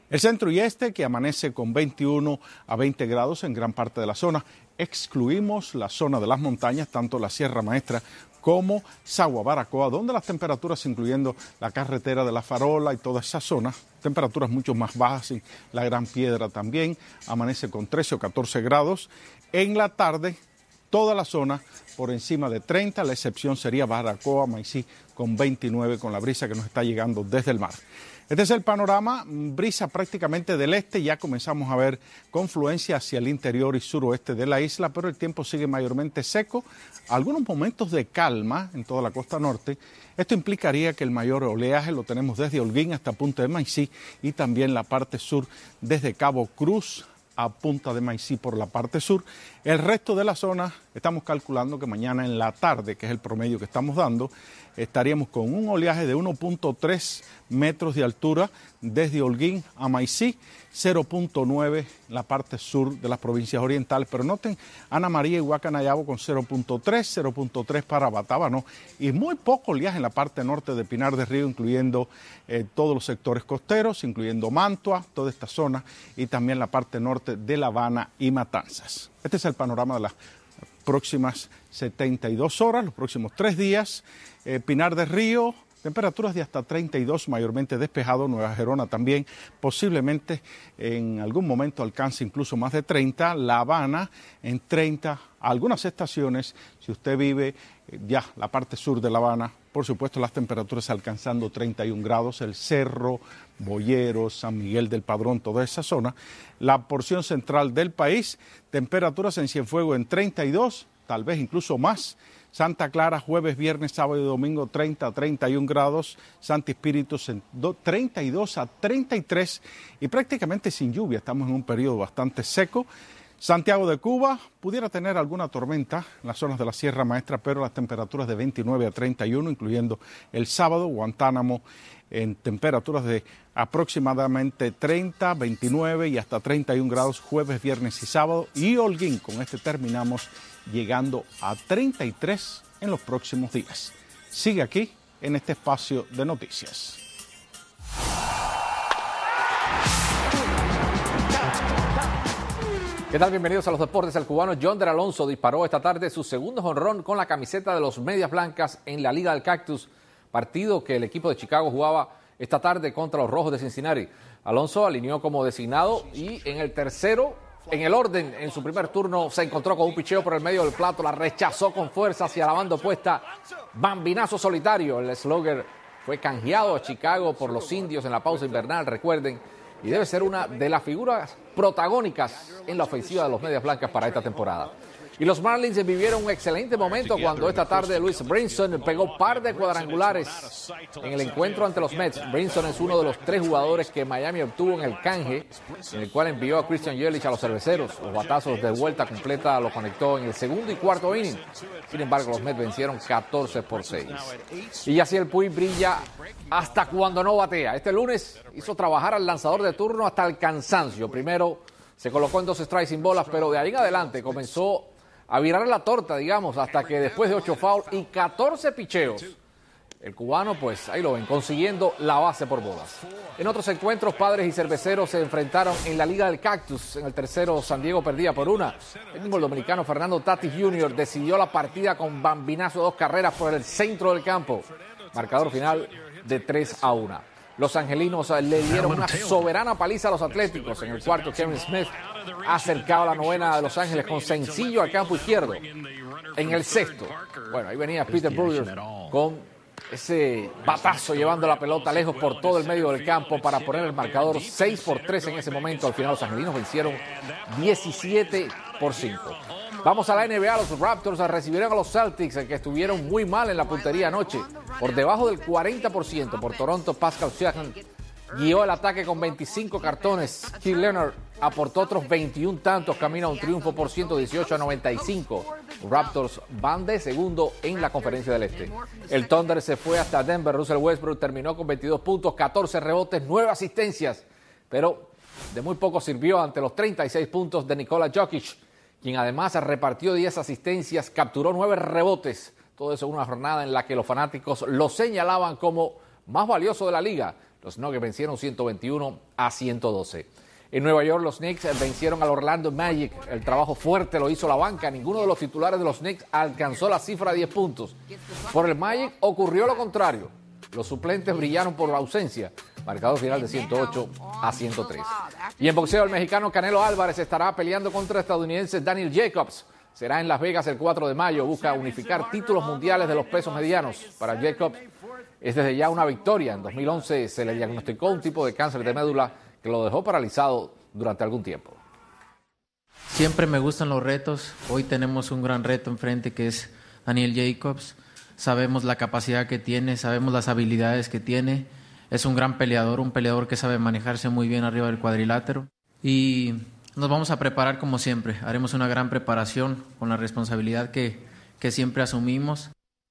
El centro y este, que amanece con veintiuno a veinte grados en gran parte de la zona. Excluimos la zona de las montañas, tanto la Sierra Maestra como Sagua Baracoa, donde las temperaturas, incluyendo la carretera de La Farola y toda esa zona, temperaturas mucho más bajas, y la Gran Piedra también, amanece con trece o catorce grados. En la tarde, toda la zona por encima de treinta, la excepción sería Baracoa, Maicí, con veintinueve, con la brisa que nos está llegando desde el mar. Este es el panorama, brisa prácticamente del este, ya comenzamos a ver confluencia hacia el interior y suroeste de la isla, pero el tiempo sigue mayormente seco, algunos momentos de calma en toda la costa norte. Esto implicaría que el mayor oleaje lo tenemos desde Holguín hasta Punta de Maicí y también la parte sur desde Cabo Cruz a Punta de Maicí por la parte sur. El resto de la zona, estamos calculando que mañana en la tarde, que es el promedio que estamos dando, estaríamos con un oleaje de uno punto tres metros de altura desde Holguín a Maicí, cero punto nueve en la parte sur de las provincias orientales. Pero noten, Ana María y Guacanayabo con cero punto tres, cero punto tres para Batábano y muy poco oleaje en la parte norte de Pinar del Río, incluyendo eh, todos los sectores costeros, incluyendo Mantua, toda esta zona, y también la parte norte de La Habana y Matanzas. Este es el panorama de las próximas setenta y dos horas, los próximos tres días. Eh, Pinar del Río, temperaturas de hasta treinta y dos, mayormente despejado. Nueva Gerona también, posiblemente en algún momento alcance incluso más de treinta. La Habana en treinta, algunas estaciones, si usted vive eh, ya la parte sur de La Habana, por supuesto las temperaturas alcanzando treinta y un grados, el Cerro, Boyeros, San Miguel del Padrón, toda esa zona. La porción central del país, temperaturas en Cienfuegos en treinta y dos, tal vez incluso más. Santa Clara, jueves, viernes, sábado y domingo, treinta a treinta y un grados. Santi Espíritus en treinta y dos a treinta y tres y prácticamente sin lluvia. Estamos en un periodo bastante seco. Santiago de Cuba pudiera tener alguna tormenta en las zonas de la Sierra Maestra, pero las temperaturas de veintinueve a treinta y uno, incluyendo el sábado. Guantánamo en temperaturas de aproximadamente treinta, veintinueve y hasta treinta y un grados jueves, viernes y sábado. Y Holguín, con este terminamos llegando a treinta y tres en los próximos días. Sigue aquí en este espacio de noticias. ¿Qué tal? Bienvenidos a los deportes. El cubano Yonder Alonso disparó esta tarde su segundo jonrón con la camiseta de los Medias Blancas en la Liga del Cactus, partido que el equipo de Chicago jugaba esta tarde contra los Rojos de Cincinnati. Alonso alineó como designado y en el tercero, en el orden, en su primer turno, se encontró con un picheo por el medio del plato, la rechazó con fuerza hacia la banda opuesta. Bambinazo solitario. El slugger fue canjeado a Chicago por los indios en la pausa invernal, recuerden, y debe ser una de las figuras protagónicas en la ofensiva de los Medias Blancas para esta temporada. Y los Marlins vivieron un excelente momento cuando esta tarde Luis Brinson pegó par de cuadrangulares en el encuentro ante los Mets. Brinson es uno de los tres jugadores que Miami obtuvo en el canje, en el cual envió a Christian Yelich a los cerveceros. Los batazos de vuelta completa lo conectó en el segundo y cuarto inning. Sin embargo, los Mets vencieron catorce por seis. Y Yasiel Puig brilla hasta cuando no batea. Este lunes hizo trabajar al lanzador de turno hasta el cansancio. Primero se colocó en dos strikes sin bolas, pero de ahí en adelante comenzó a virar la torta, digamos, hasta que después de ocho fouls y catorce picheos, el cubano, pues ahí lo ven, consiguiendo la base por bolas. En otros encuentros, Padres y Cerveceros se enfrentaron en la Liga del Cactus. En el tercero, San Diego perdía por una. El mismo el dominicano Fernando Tatis junior decidió la partida con bambinazo de dos carreras por el centro del campo. Marcador final de tres a uno. Los angelinos le dieron una soberana paliza a los Atléticos. En el cuarto, Kevin Smith acercaba a la novena de Los Ángeles con sencillo al campo izquierdo. En el sexto, bueno, ahí venía Peter Burger con ese batazo llevando la pelota lejos por todo el medio del campo para poner el marcador seis por tres en ese momento. Al final los angelinos vencieron diecisiete por cinco. Vamos a la N B A. Los Raptors recibieron a los Celtics, que estuvieron muy mal en la puntería anoche, por debajo del cuarenta por ciento. Por Toronto, Pascal Siakam guió el ataque con veinticinco cartones. Keith Leonard aportó otros veintiún tantos, camino a un triunfo por ciento dieciocho a noventa y cinco. Raptors van de segundo en la Conferencia del Este. El Thunder se fue hasta Denver. Russell Westbrook terminó con veintidós puntos, catorce rebotes, nueve asistencias, pero de muy poco sirvió ante los treinta y seis puntos de Nikola Jokic, quien además repartió diez asistencias, capturó nueve rebotes. Todo eso en una jornada en la que los fanáticos lo señalaban como más valioso de la liga. Los Nuggets vencieron ciento veintiuno a ciento doce. En Nueva York, los Knicks vencieron al Orlando Magic. El trabajo fuerte lo hizo la banca. Ninguno de los titulares de los Knicks alcanzó la cifra de diez puntos. Por el Magic ocurrió lo contrario. Los suplentes brillaron por la ausencia. Marcador final de ciento ocho a ciento tres. Y en boxeo, el mexicano Canelo Álvarez estará peleando contra el estadounidense Daniel Jacobs. Será en Las Vegas el cuatro de mayo. Busca unificar títulos mundiales de los pesos medianos. Para Jacobs es desde ya una victoria. En dos mil once se le diagnosticó un tipo de cáncer de médula que lo dejó paralizado durante algún tiempo. Siempre me gustan los retos. Hoy tenemos un gran reto enfrente que es Daniel Jacobs. Sabemos la capacidad que tiene, sabemos las habilidades que tiene. Es un gran peleador, un peleador que sabe manejarse muy bien arriba del cuadrilátero. Y nos vamos a preparar como siempre. Haremos una gran preparación con la responsabilidad que, que siempre asumimos.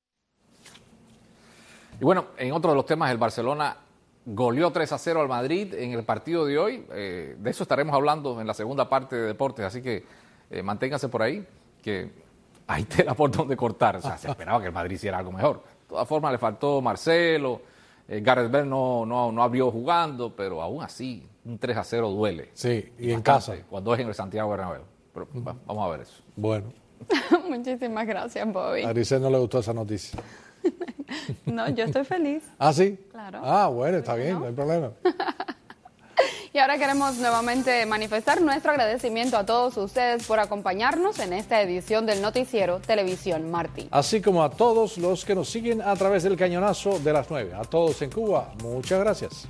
Y bueno, en otro de los temas, el Barcelona goleó tres a cero al Madrid en el partido de hoy. Eh, de eso estaremos hablando en la segunda parte de Deportes, así que eh, manténganse por ahí, que hay tela por donde cortar. O sea, se esperaba que el Madrid hiciera algo mejor. De todas formas, le faltó Marcelo, eh, Gareth Bale no, no, no abrió jugando, pero aún así, un tres a cero duele. Sí, y en bastante, casa. Cuando es en el Santiago Bernabéu. Pero va, vamos a ver eso. Bueno. Muchísimas gracias, Bobby. A Grisel no le gustó esa noticia. No, yo estoy feliz. ¿Ah, sí? Claro. Ah, bueno, está bien, no hay problema. Y ahora queremos nuevamente manifestar nuestro agradecimiento a todos ustedes por acompañarnos en esta edición del noticiero Televisión Martí. Así como a todos los que nos siguen a través del cañonazo de las nueve. A todos en Cuba, muchas gracias.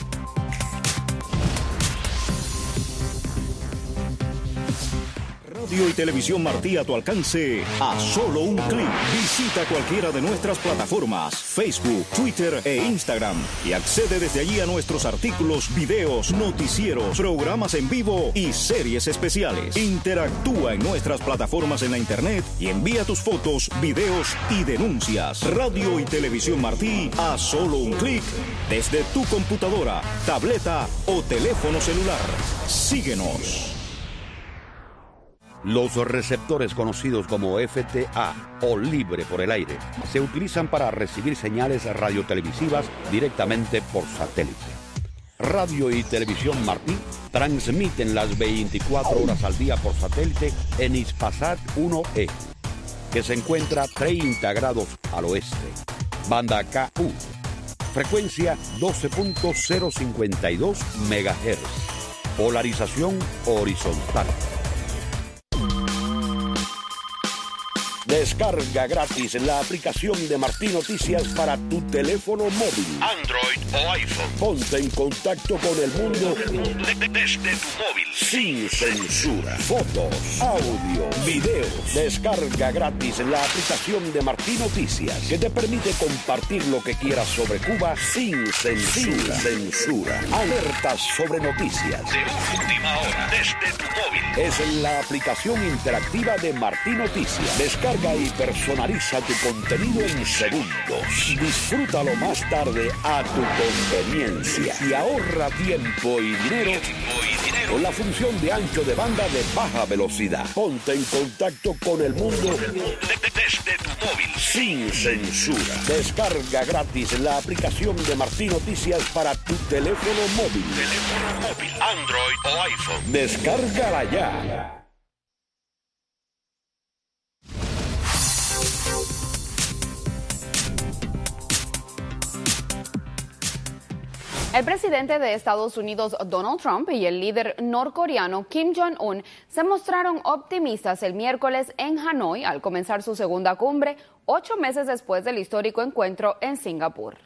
Radio y Televisión Martí a tu alcance a solo un clic. Visita cualquiera de nuestras plataformas, Facebook, Twitter e Instagram y accede desde allí a nuestros artículos, videos, noticieros, programas en vivo y series especiales. Interactúa en nuestras plataformas en la internet y envía tus fotos, videos y denuncias. Radio y Televisión Martí a solo un clic desde tu computadora, tableta o teléfono celular. Síguenos. Los receptores conocidos como F T A o libre por el aire se utilizan para recibir señales radiotelevisivas directamente por satélite. Radio y Televisión Martí transmiten las veinticuatro horas al día por satélite en Hispasat uno E, que se encuentra treinta grados al oeste. Banda K U, frecuencia doce punto cero cincuenta y dos megahertz, polarización horizontal. Descarga gratis la aplicación de Martí Noticias para tu teléfono móvil, Android o iPhone. Ponte en contacto con el mundo desde tu móvil, sin censura. Fotos, audio, videos. Descarga gratis la aplicación de Martí Noticias, que te permite compartir lo que quieras sobre Cuba sin censura. Sin censura. Alertas sobre noticias de última hora desde tu móvil. Es la aplicación interactiva de Martí Noticias. Descarga y personaliza tu contenido en segundos. Disfrútalo más tarde a tu conveniencia y ahorra tiempo y dinero con la función de ancho de banda de baja velocidad. Ponte en contacto con el mundo desde tu móvil sin censura. Descarga gratis la aplicación de Martí Noticias para tu teléfono móvil. Teléfono móvil, Android o iPhone. Descárgala ya. El presidente de Estados Unidos, Donald Trump, y el líder norcoreano Kim Jong-un se mostraron optimistas el miércoles en Hanoi al comenzar su segunda cumbre, ocho meses después del histórico encuentro en Singapur.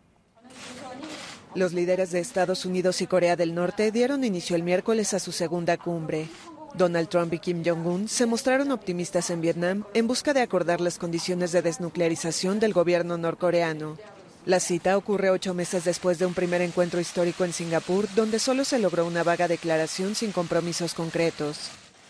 Los líderes de Estados Unidos y Corea del Norte dieron inicio el miércoles a su segunda cumbre. Donald Trump y Kim Jong-un se mostraron optimistas en Vietnam en busca de acordar las condiciones de desnuclearización del gobierno norcoreano. La cita ocurre ocho meses después de un primer encuentro histórico en Singapur, donde solo se logró una vaga declaración sin compromisos concretos.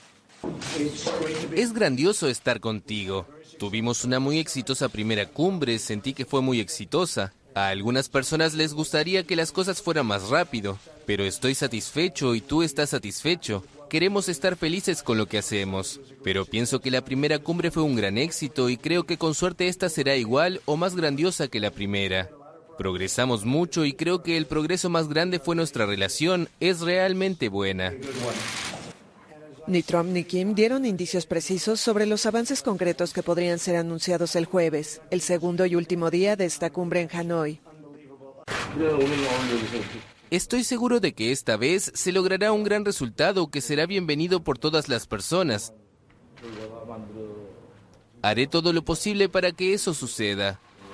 Es grandioso estar contigo. Tuvimos una muy exitosa primera cumbre, sentí que fue muy exitosa. A algunas personas les gustaría que las cosas fueran más rápido, pero estoy satisfecho y tú estás satisfecho. Queremos estar felices con lo que hacemos, pero pienso que la primera cumbre fue un gran éxito y creo que con suerte esta será igual o más grandiosa que la primera. Progresamos mucho y creo que el progreso más grande fue nuestra relación. Es realmente buena. Ni Trump ni Kim dieron indicios precisos sobre los avances concretos que podrían ser anunciados el jueves, el segundo y último día de esta cumbre en Hanoi. Estoy seguro de que esta vez se logrará un gran resultado que será bienvenido por todas las personas. Haré todo lo posible para que eso suceda.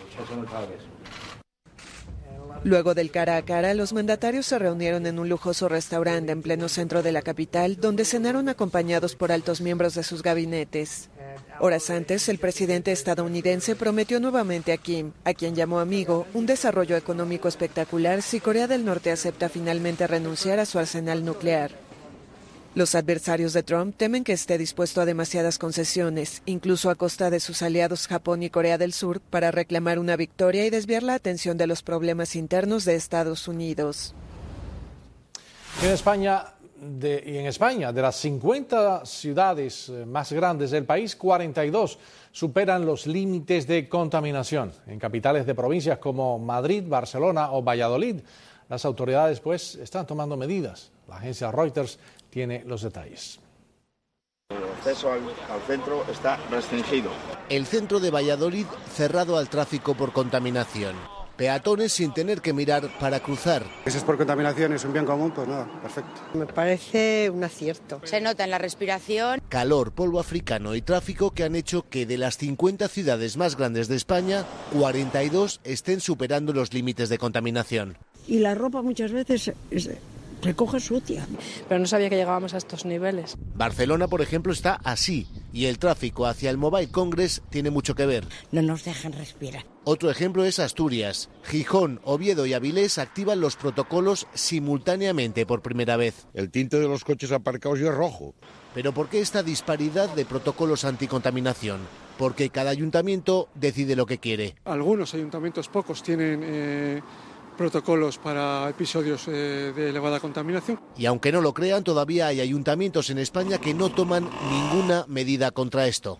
Luego del cara a cara, los mandatarios se reunieron en un lujoso restaurante en pleno centro de la capital, donde cenaron acompañados por altos miembros de sus gabinetes. Horas antes, el presidente estadounidense prometió nuevamente a Kim, a quien llamó amigo, un desarrollo económico espectacular si Corea del Norte acepta finalmente renunciar a su arsenal nuclear. Los adversarios de Trump temen que esté dispuesto a demasiadas concesiones, incluso a costa de sus aliados Japón y Corea del Sur, para reclamar una victoria y desviar la atención de los problemas internos de Estados Unidos. En España, de, y en España, de las cincuenta ciudades más grandes del país, cuarenta y dos superan los límites de contaminación. En capitales de provincias como Madrid, Barcelona o Valladolid, las autoridades pues están tomando medidas. La agencia Reuters tiene los detalles. El acceso al, al centro está restringido. El centro de Valladolid cerrado al tráfico por contaminación. Peatones sin tener que mirar para cruzar. Si es por contaminación, es un bien común, pues nada, perfecto. Me parece un acierto. Se nota en la respiración. Calor, polvo africano y tráfico que han hecho que de las cincuenta ciudades más grandes de España, cuarenta y dos estén superando los límites de contaminación. Y la ropa muchas veces es... recoge sucia. Pero no sabía que llegábamos a estos niveles. Barcelona, por ejemplo, está así y el tráfico hacia el Mobile Congress tiene mucho que ver. No nos dejan respirar. Otro ejemplo es Asturias. Gijón, Oviedo y Avilés activan los protocolos simultáneamente por primera vez. El tinte de los coches aparcados ya es rojo. ¿Pero por qué esta disparidad de protocolos anticontaminación? Porque cada ayuntamiento decide lo que quiere. Algunos ayuntamientos, pocos, tienen... Eh... protocolos para episodios eh, de elevada contaminación. Y aunque no lo crean, todavía hay ayuntamientos en España que no toman ninguna medida contra esto.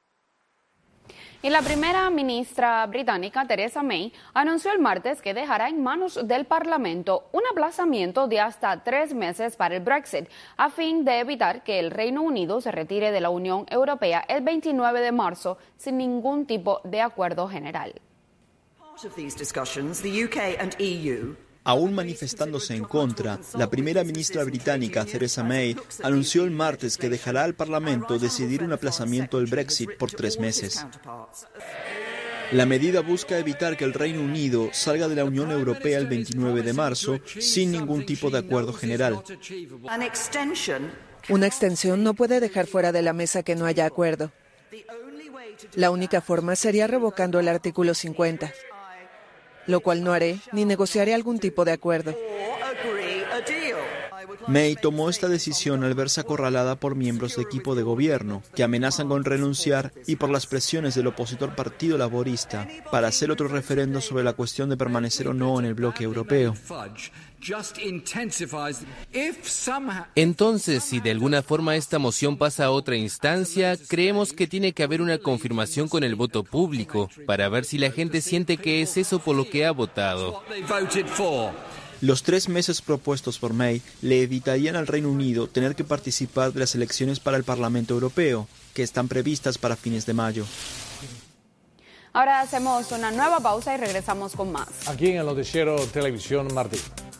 Y la primera ministra británica, Theresa May, anunció el martes que dejará en manos del Parlamento un aplazamiento de hasta tres meses para el Brexit, a fin de evitar que el Reino Unido se retire de la Unión Europea el veintinueve de marzo sin ningún tipo de acuerdo general. Aún manifestándose en contra, la primera ministra británica, Theresa May, anunció el martes que dejará al Parlamento decidir un aplazamiento del Brexit por tres meses. La medida busca evitar que el Reino Unido salga de la Unión Europea el veintinueve de marzo sin ningún tipo de acuerdo general. Una extensión no puede dejar fuera de la mesa que no haya acuerdo. La única forma sería revocando el artículo cincuenta. Lo cual no haré, ni negociaré algún tipo de acuerdo. May tomó esta decisión al verse acorralada por miembros de equipo de gobierno, que amenazan con renunciar, y por las presiones del opositor Partido Laborista para hacer otro referendo sobre la cuestión de permanecer o no en el bloque europeo. Entonces, si de alguna forma esta moción pasa a otra instancia, creemos que tiene que haber una confirmación con el voto público, para ver si la gente siente que es eso por lo que ha votado. Los tres meses propuestos por May le evitarían al Reino Unido tener que participar de las elecciones para el Parlamento Europeo, que están previstas para fines de mayo. Ahora hacemos una nueva pausa y regresamos con más. Aquí en el noticiero Televisión Martí.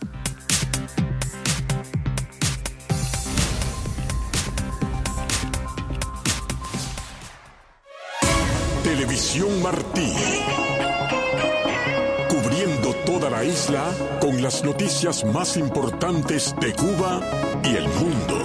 Televisión Martí. Cubriendo toda la isla con las noticias más importantes de Cuba y el mundo.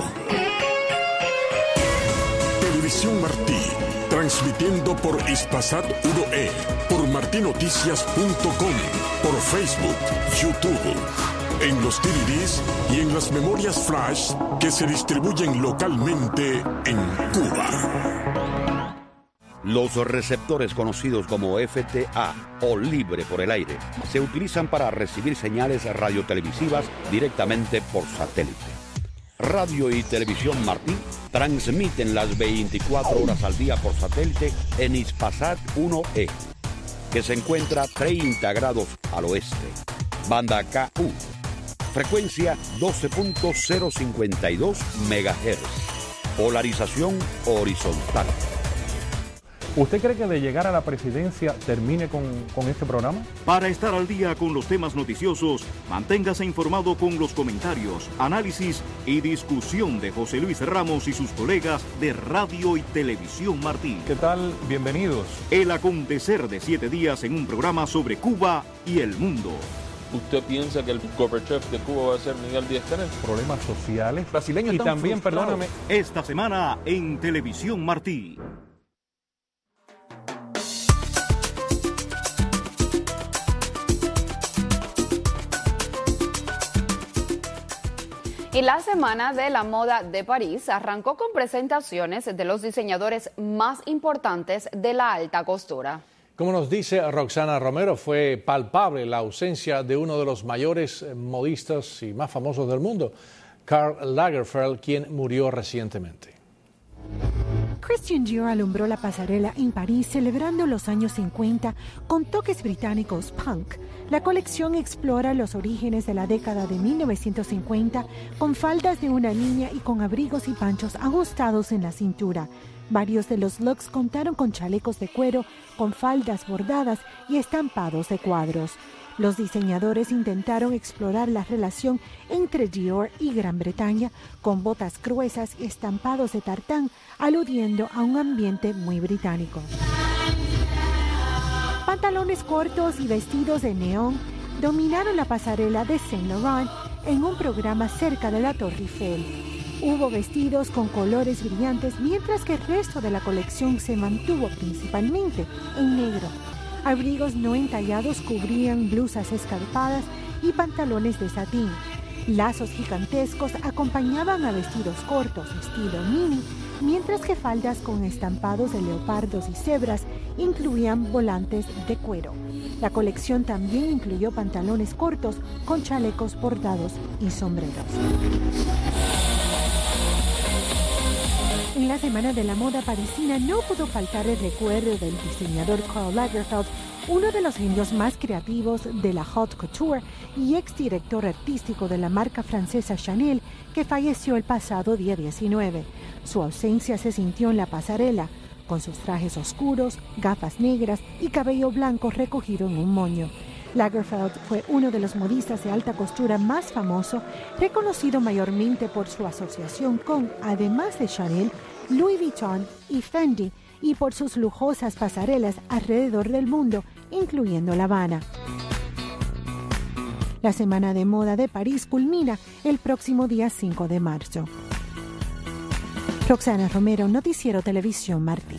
Televisión Martí. Transmitiendo por Hispasat uno E, por martinoticias punto com, por Facebook, YouTube, en los D V Ds y en las memorias flash que se distribuyen localmente en Cuba. Los receptores conocidos como F T A o libre por el aire se utilizan para recibir señales radiotelevisivas directamente por satélite. Radio y Televisión Martí transmiten las veinticuatro horas al día por satélite en Hispasat uno E. que se encuentra treinta grados al oeste. Banda K U, frecuencia doce punto cero cincuenta y dos megahertz. Polarización horizontal. ¿Usted cree que de llegar a la presidencia termine con, con este programa? Para estar al día con los temas noticiosos, manténgase informado con los comentarios, análisis y discusión de José Luis Ramos y sus colegas de Radio y Televisión Martí. ¿Qué tal? Bienvenidos. El acontecer de siete días en un programa sobre Cuba y el mundo. ¿Usted piensa que el Gorbachev de Cuba va a ser Miguel Díaz-Canel? Problemas sociales brasileños y también, perdóname, esta semana en Televisión Martí. Y la Semana de la Moda de París arrancó con presentaciones de los diseñadores más importantes de la alta costura. Como nos dice Roxana Romero, fue palpable la ausencia de uno de los mayores modistas y más famosos del mundo, Karl Lagerfeld, quien murió recientemente. Christian Dior alumbró la pasarela en París celebrando los años cincuenta con toques británicos punk. La colección explora los orígenes de la década de mil novecientos cincuenta con faldas de una niña y con abrigos y panchos ajustados en la cintura. Varios de los looks contaron con chalecos de cuero, con faldas bordadas y estampados de cuadros. Los diseñadores intentaron explorar la relación entre Dior y Gran Bretaña con botas gruesas y estampados de tartán, aludiendo a un ambiente muy británico. Pantalones cortos y vestidos de neón dominaron la pasarela de Saint Laurent en un programa cerca de la Torre Eiffel. Hubo vestidos con colores brillantes, mientras que el resto de la colección se mantuvo principalmente en negro. Abrigos no entallados cubrían blusas escarpadas y pantalones de satín. Lazos gigantescos acompañaban a vestidos cortos estilo mini, mientras que faldas con estampados de leopardos y cebras incluían volantes de cuero. La colección también incluyó pantalones cortos con chalecos bordados y sombreros. En la Semana de la Moda parisina no pudo faltar el recuerdo del diseñador Karl Lagerfeld, uno de los genios más creativos de la haute couture y exdirector artístico de la marca francesa Chanel, que falleció el pasado día diecinueve. Su ausencia se sintió en la pasarela, con sus trajes oscuros, gafas negras y cabello blanco recogido en un moño. Lagerfeld fue uno de los modistas de alta costura más famoso, reconocido mayormente por su asociación con, además de Chanel, Louis Vuitton y Fendi, y por sus lujosas pasarelas alrededor del mundo, incluyendo La Habana. La Semana de Moda de París culmina el próximo día cinco de marzo. Roxana Romero, Noticiero Televisión Martí.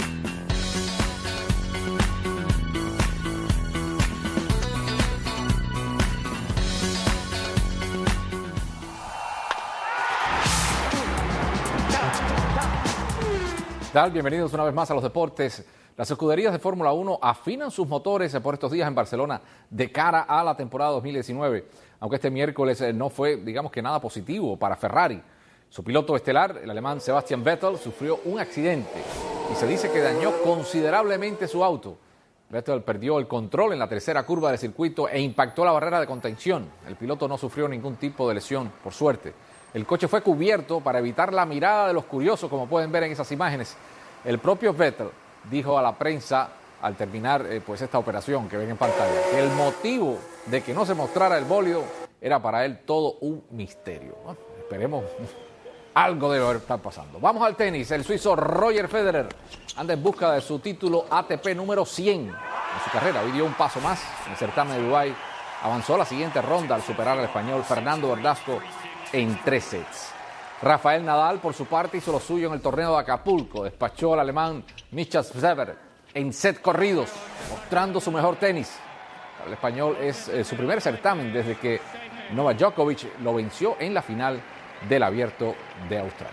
¿Qué tal? Bienvenidos una vez más a los deportes. Las escuderías de Fórmula uno afinan sus motores por estos días en Barcelona de cara a la temporada dos mil diecinueve, aunque este miércoles no fue, digamos que nada positivo para Ferrari. Su piloto estelar, el alemán Sebastian Vettel, sufrió un accidente y se dice que dañó considerablemente su auto. Vettel perdió el control en la tercera curva del circuito e impactó la barrera de contención. El piloto no sufrió ningún tipo de lesión, por suerte. El coche fue cubierto para evitar la mirada de los curiosos, como pueden ver en esas imágenes. El propio Vettel dijo a la prensa al terminar eh, pues esta operación que ven en pantalla que el motivo de que no se mostrara el bólido era para él todo un misterio. Bueno, esperemos, algo debe estar pasando. Vamos al tenis. El suizo Roger Federer anda en busca de su título A T P número cien en su carrera. Hoy dio un paso más en el certamen de Dubái. Avanzó a la siguiente ronda al superar al español Fernando Verdasco en tres sets. Rafael Nadal, por su parte, hizo lo suyo en el torneo de Acapulco. Despachó al alemán Mischa Zverev en set corridos, mostrando su mejor tenis. El español es eh, su primer certamen desde que Novak Djokovic lo venció en la final del Abierto de Australia.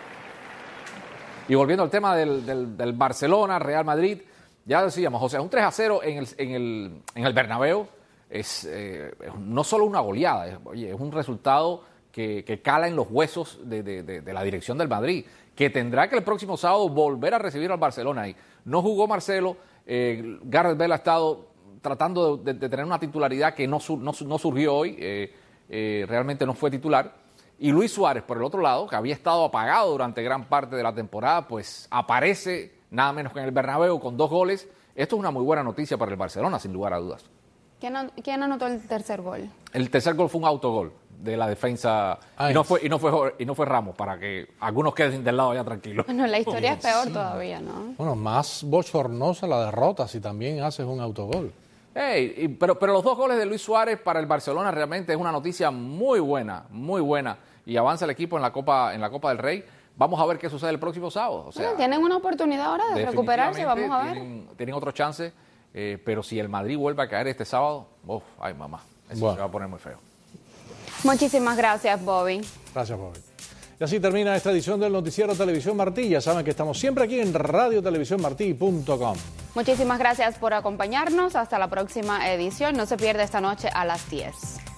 Y volviendo al tema del, del, del Barcelona, Real Madrid, ya decíamos, o sea, un tres a cero en el, en el, en el Bernabéu es eh, no solo una goleada, es, oye, es un resultado que, que cala en los huesos de, de, de, de la dirección del Madrid, que tendrá que el próximo sábado volver a recibir al Barcelona. Y no jugó Marcelo, eh, Gareth Bale ha estado tratando de, de, de tener una titularidad que no, no, no surgió hoy, eh, eh, realmente no fue titular. Y Luis Suárez, por el otro lado, que había estado apagado durante gran parte de la temporada, pues aparece nada menos que en el Bernabéu con dos goles. Esto es una muy buena noticia para el Barcelona, sin lugar a dudas. ¿Quién, quién anotó el tercer gol? El tercer gol fue un autogol de la defensa y no, fue, y, no fue, y no fue Ramos, para que algunos queden del lado ya tranquilos. Bueno, la historia es peor todavía, ¿no? Bueno, más bochornosa la derrota si también haces un autogol. Hey, y, pero, pero los dos goles de Luis Suárez para el Barcelona realmente es una noticia muy buena, muy buena, y avanza el equipo en la Copa, en la Copa del Rey. Vamos a ver qué sucede el próximo sábado. O sea, bueno, tienen una oportunidad ahora de recuperarse, vamos a ver. Tienen, tienen otro chance, eh, pero si el Madrid vuelve a caer este sábado, uf, ay mamá, eso bueno. se va a poner muy feo. Muchísimas gracias, Bobby. Gracias, Bobby. Y así termina esta edición del Noticiero Televisión Martí. Ya saben que estamos siempre aquí en radio televisión martí punto com. Muchísimas gracias por acompañarnos. Hasta la próxima edición. No se pierda esta noche a las diez.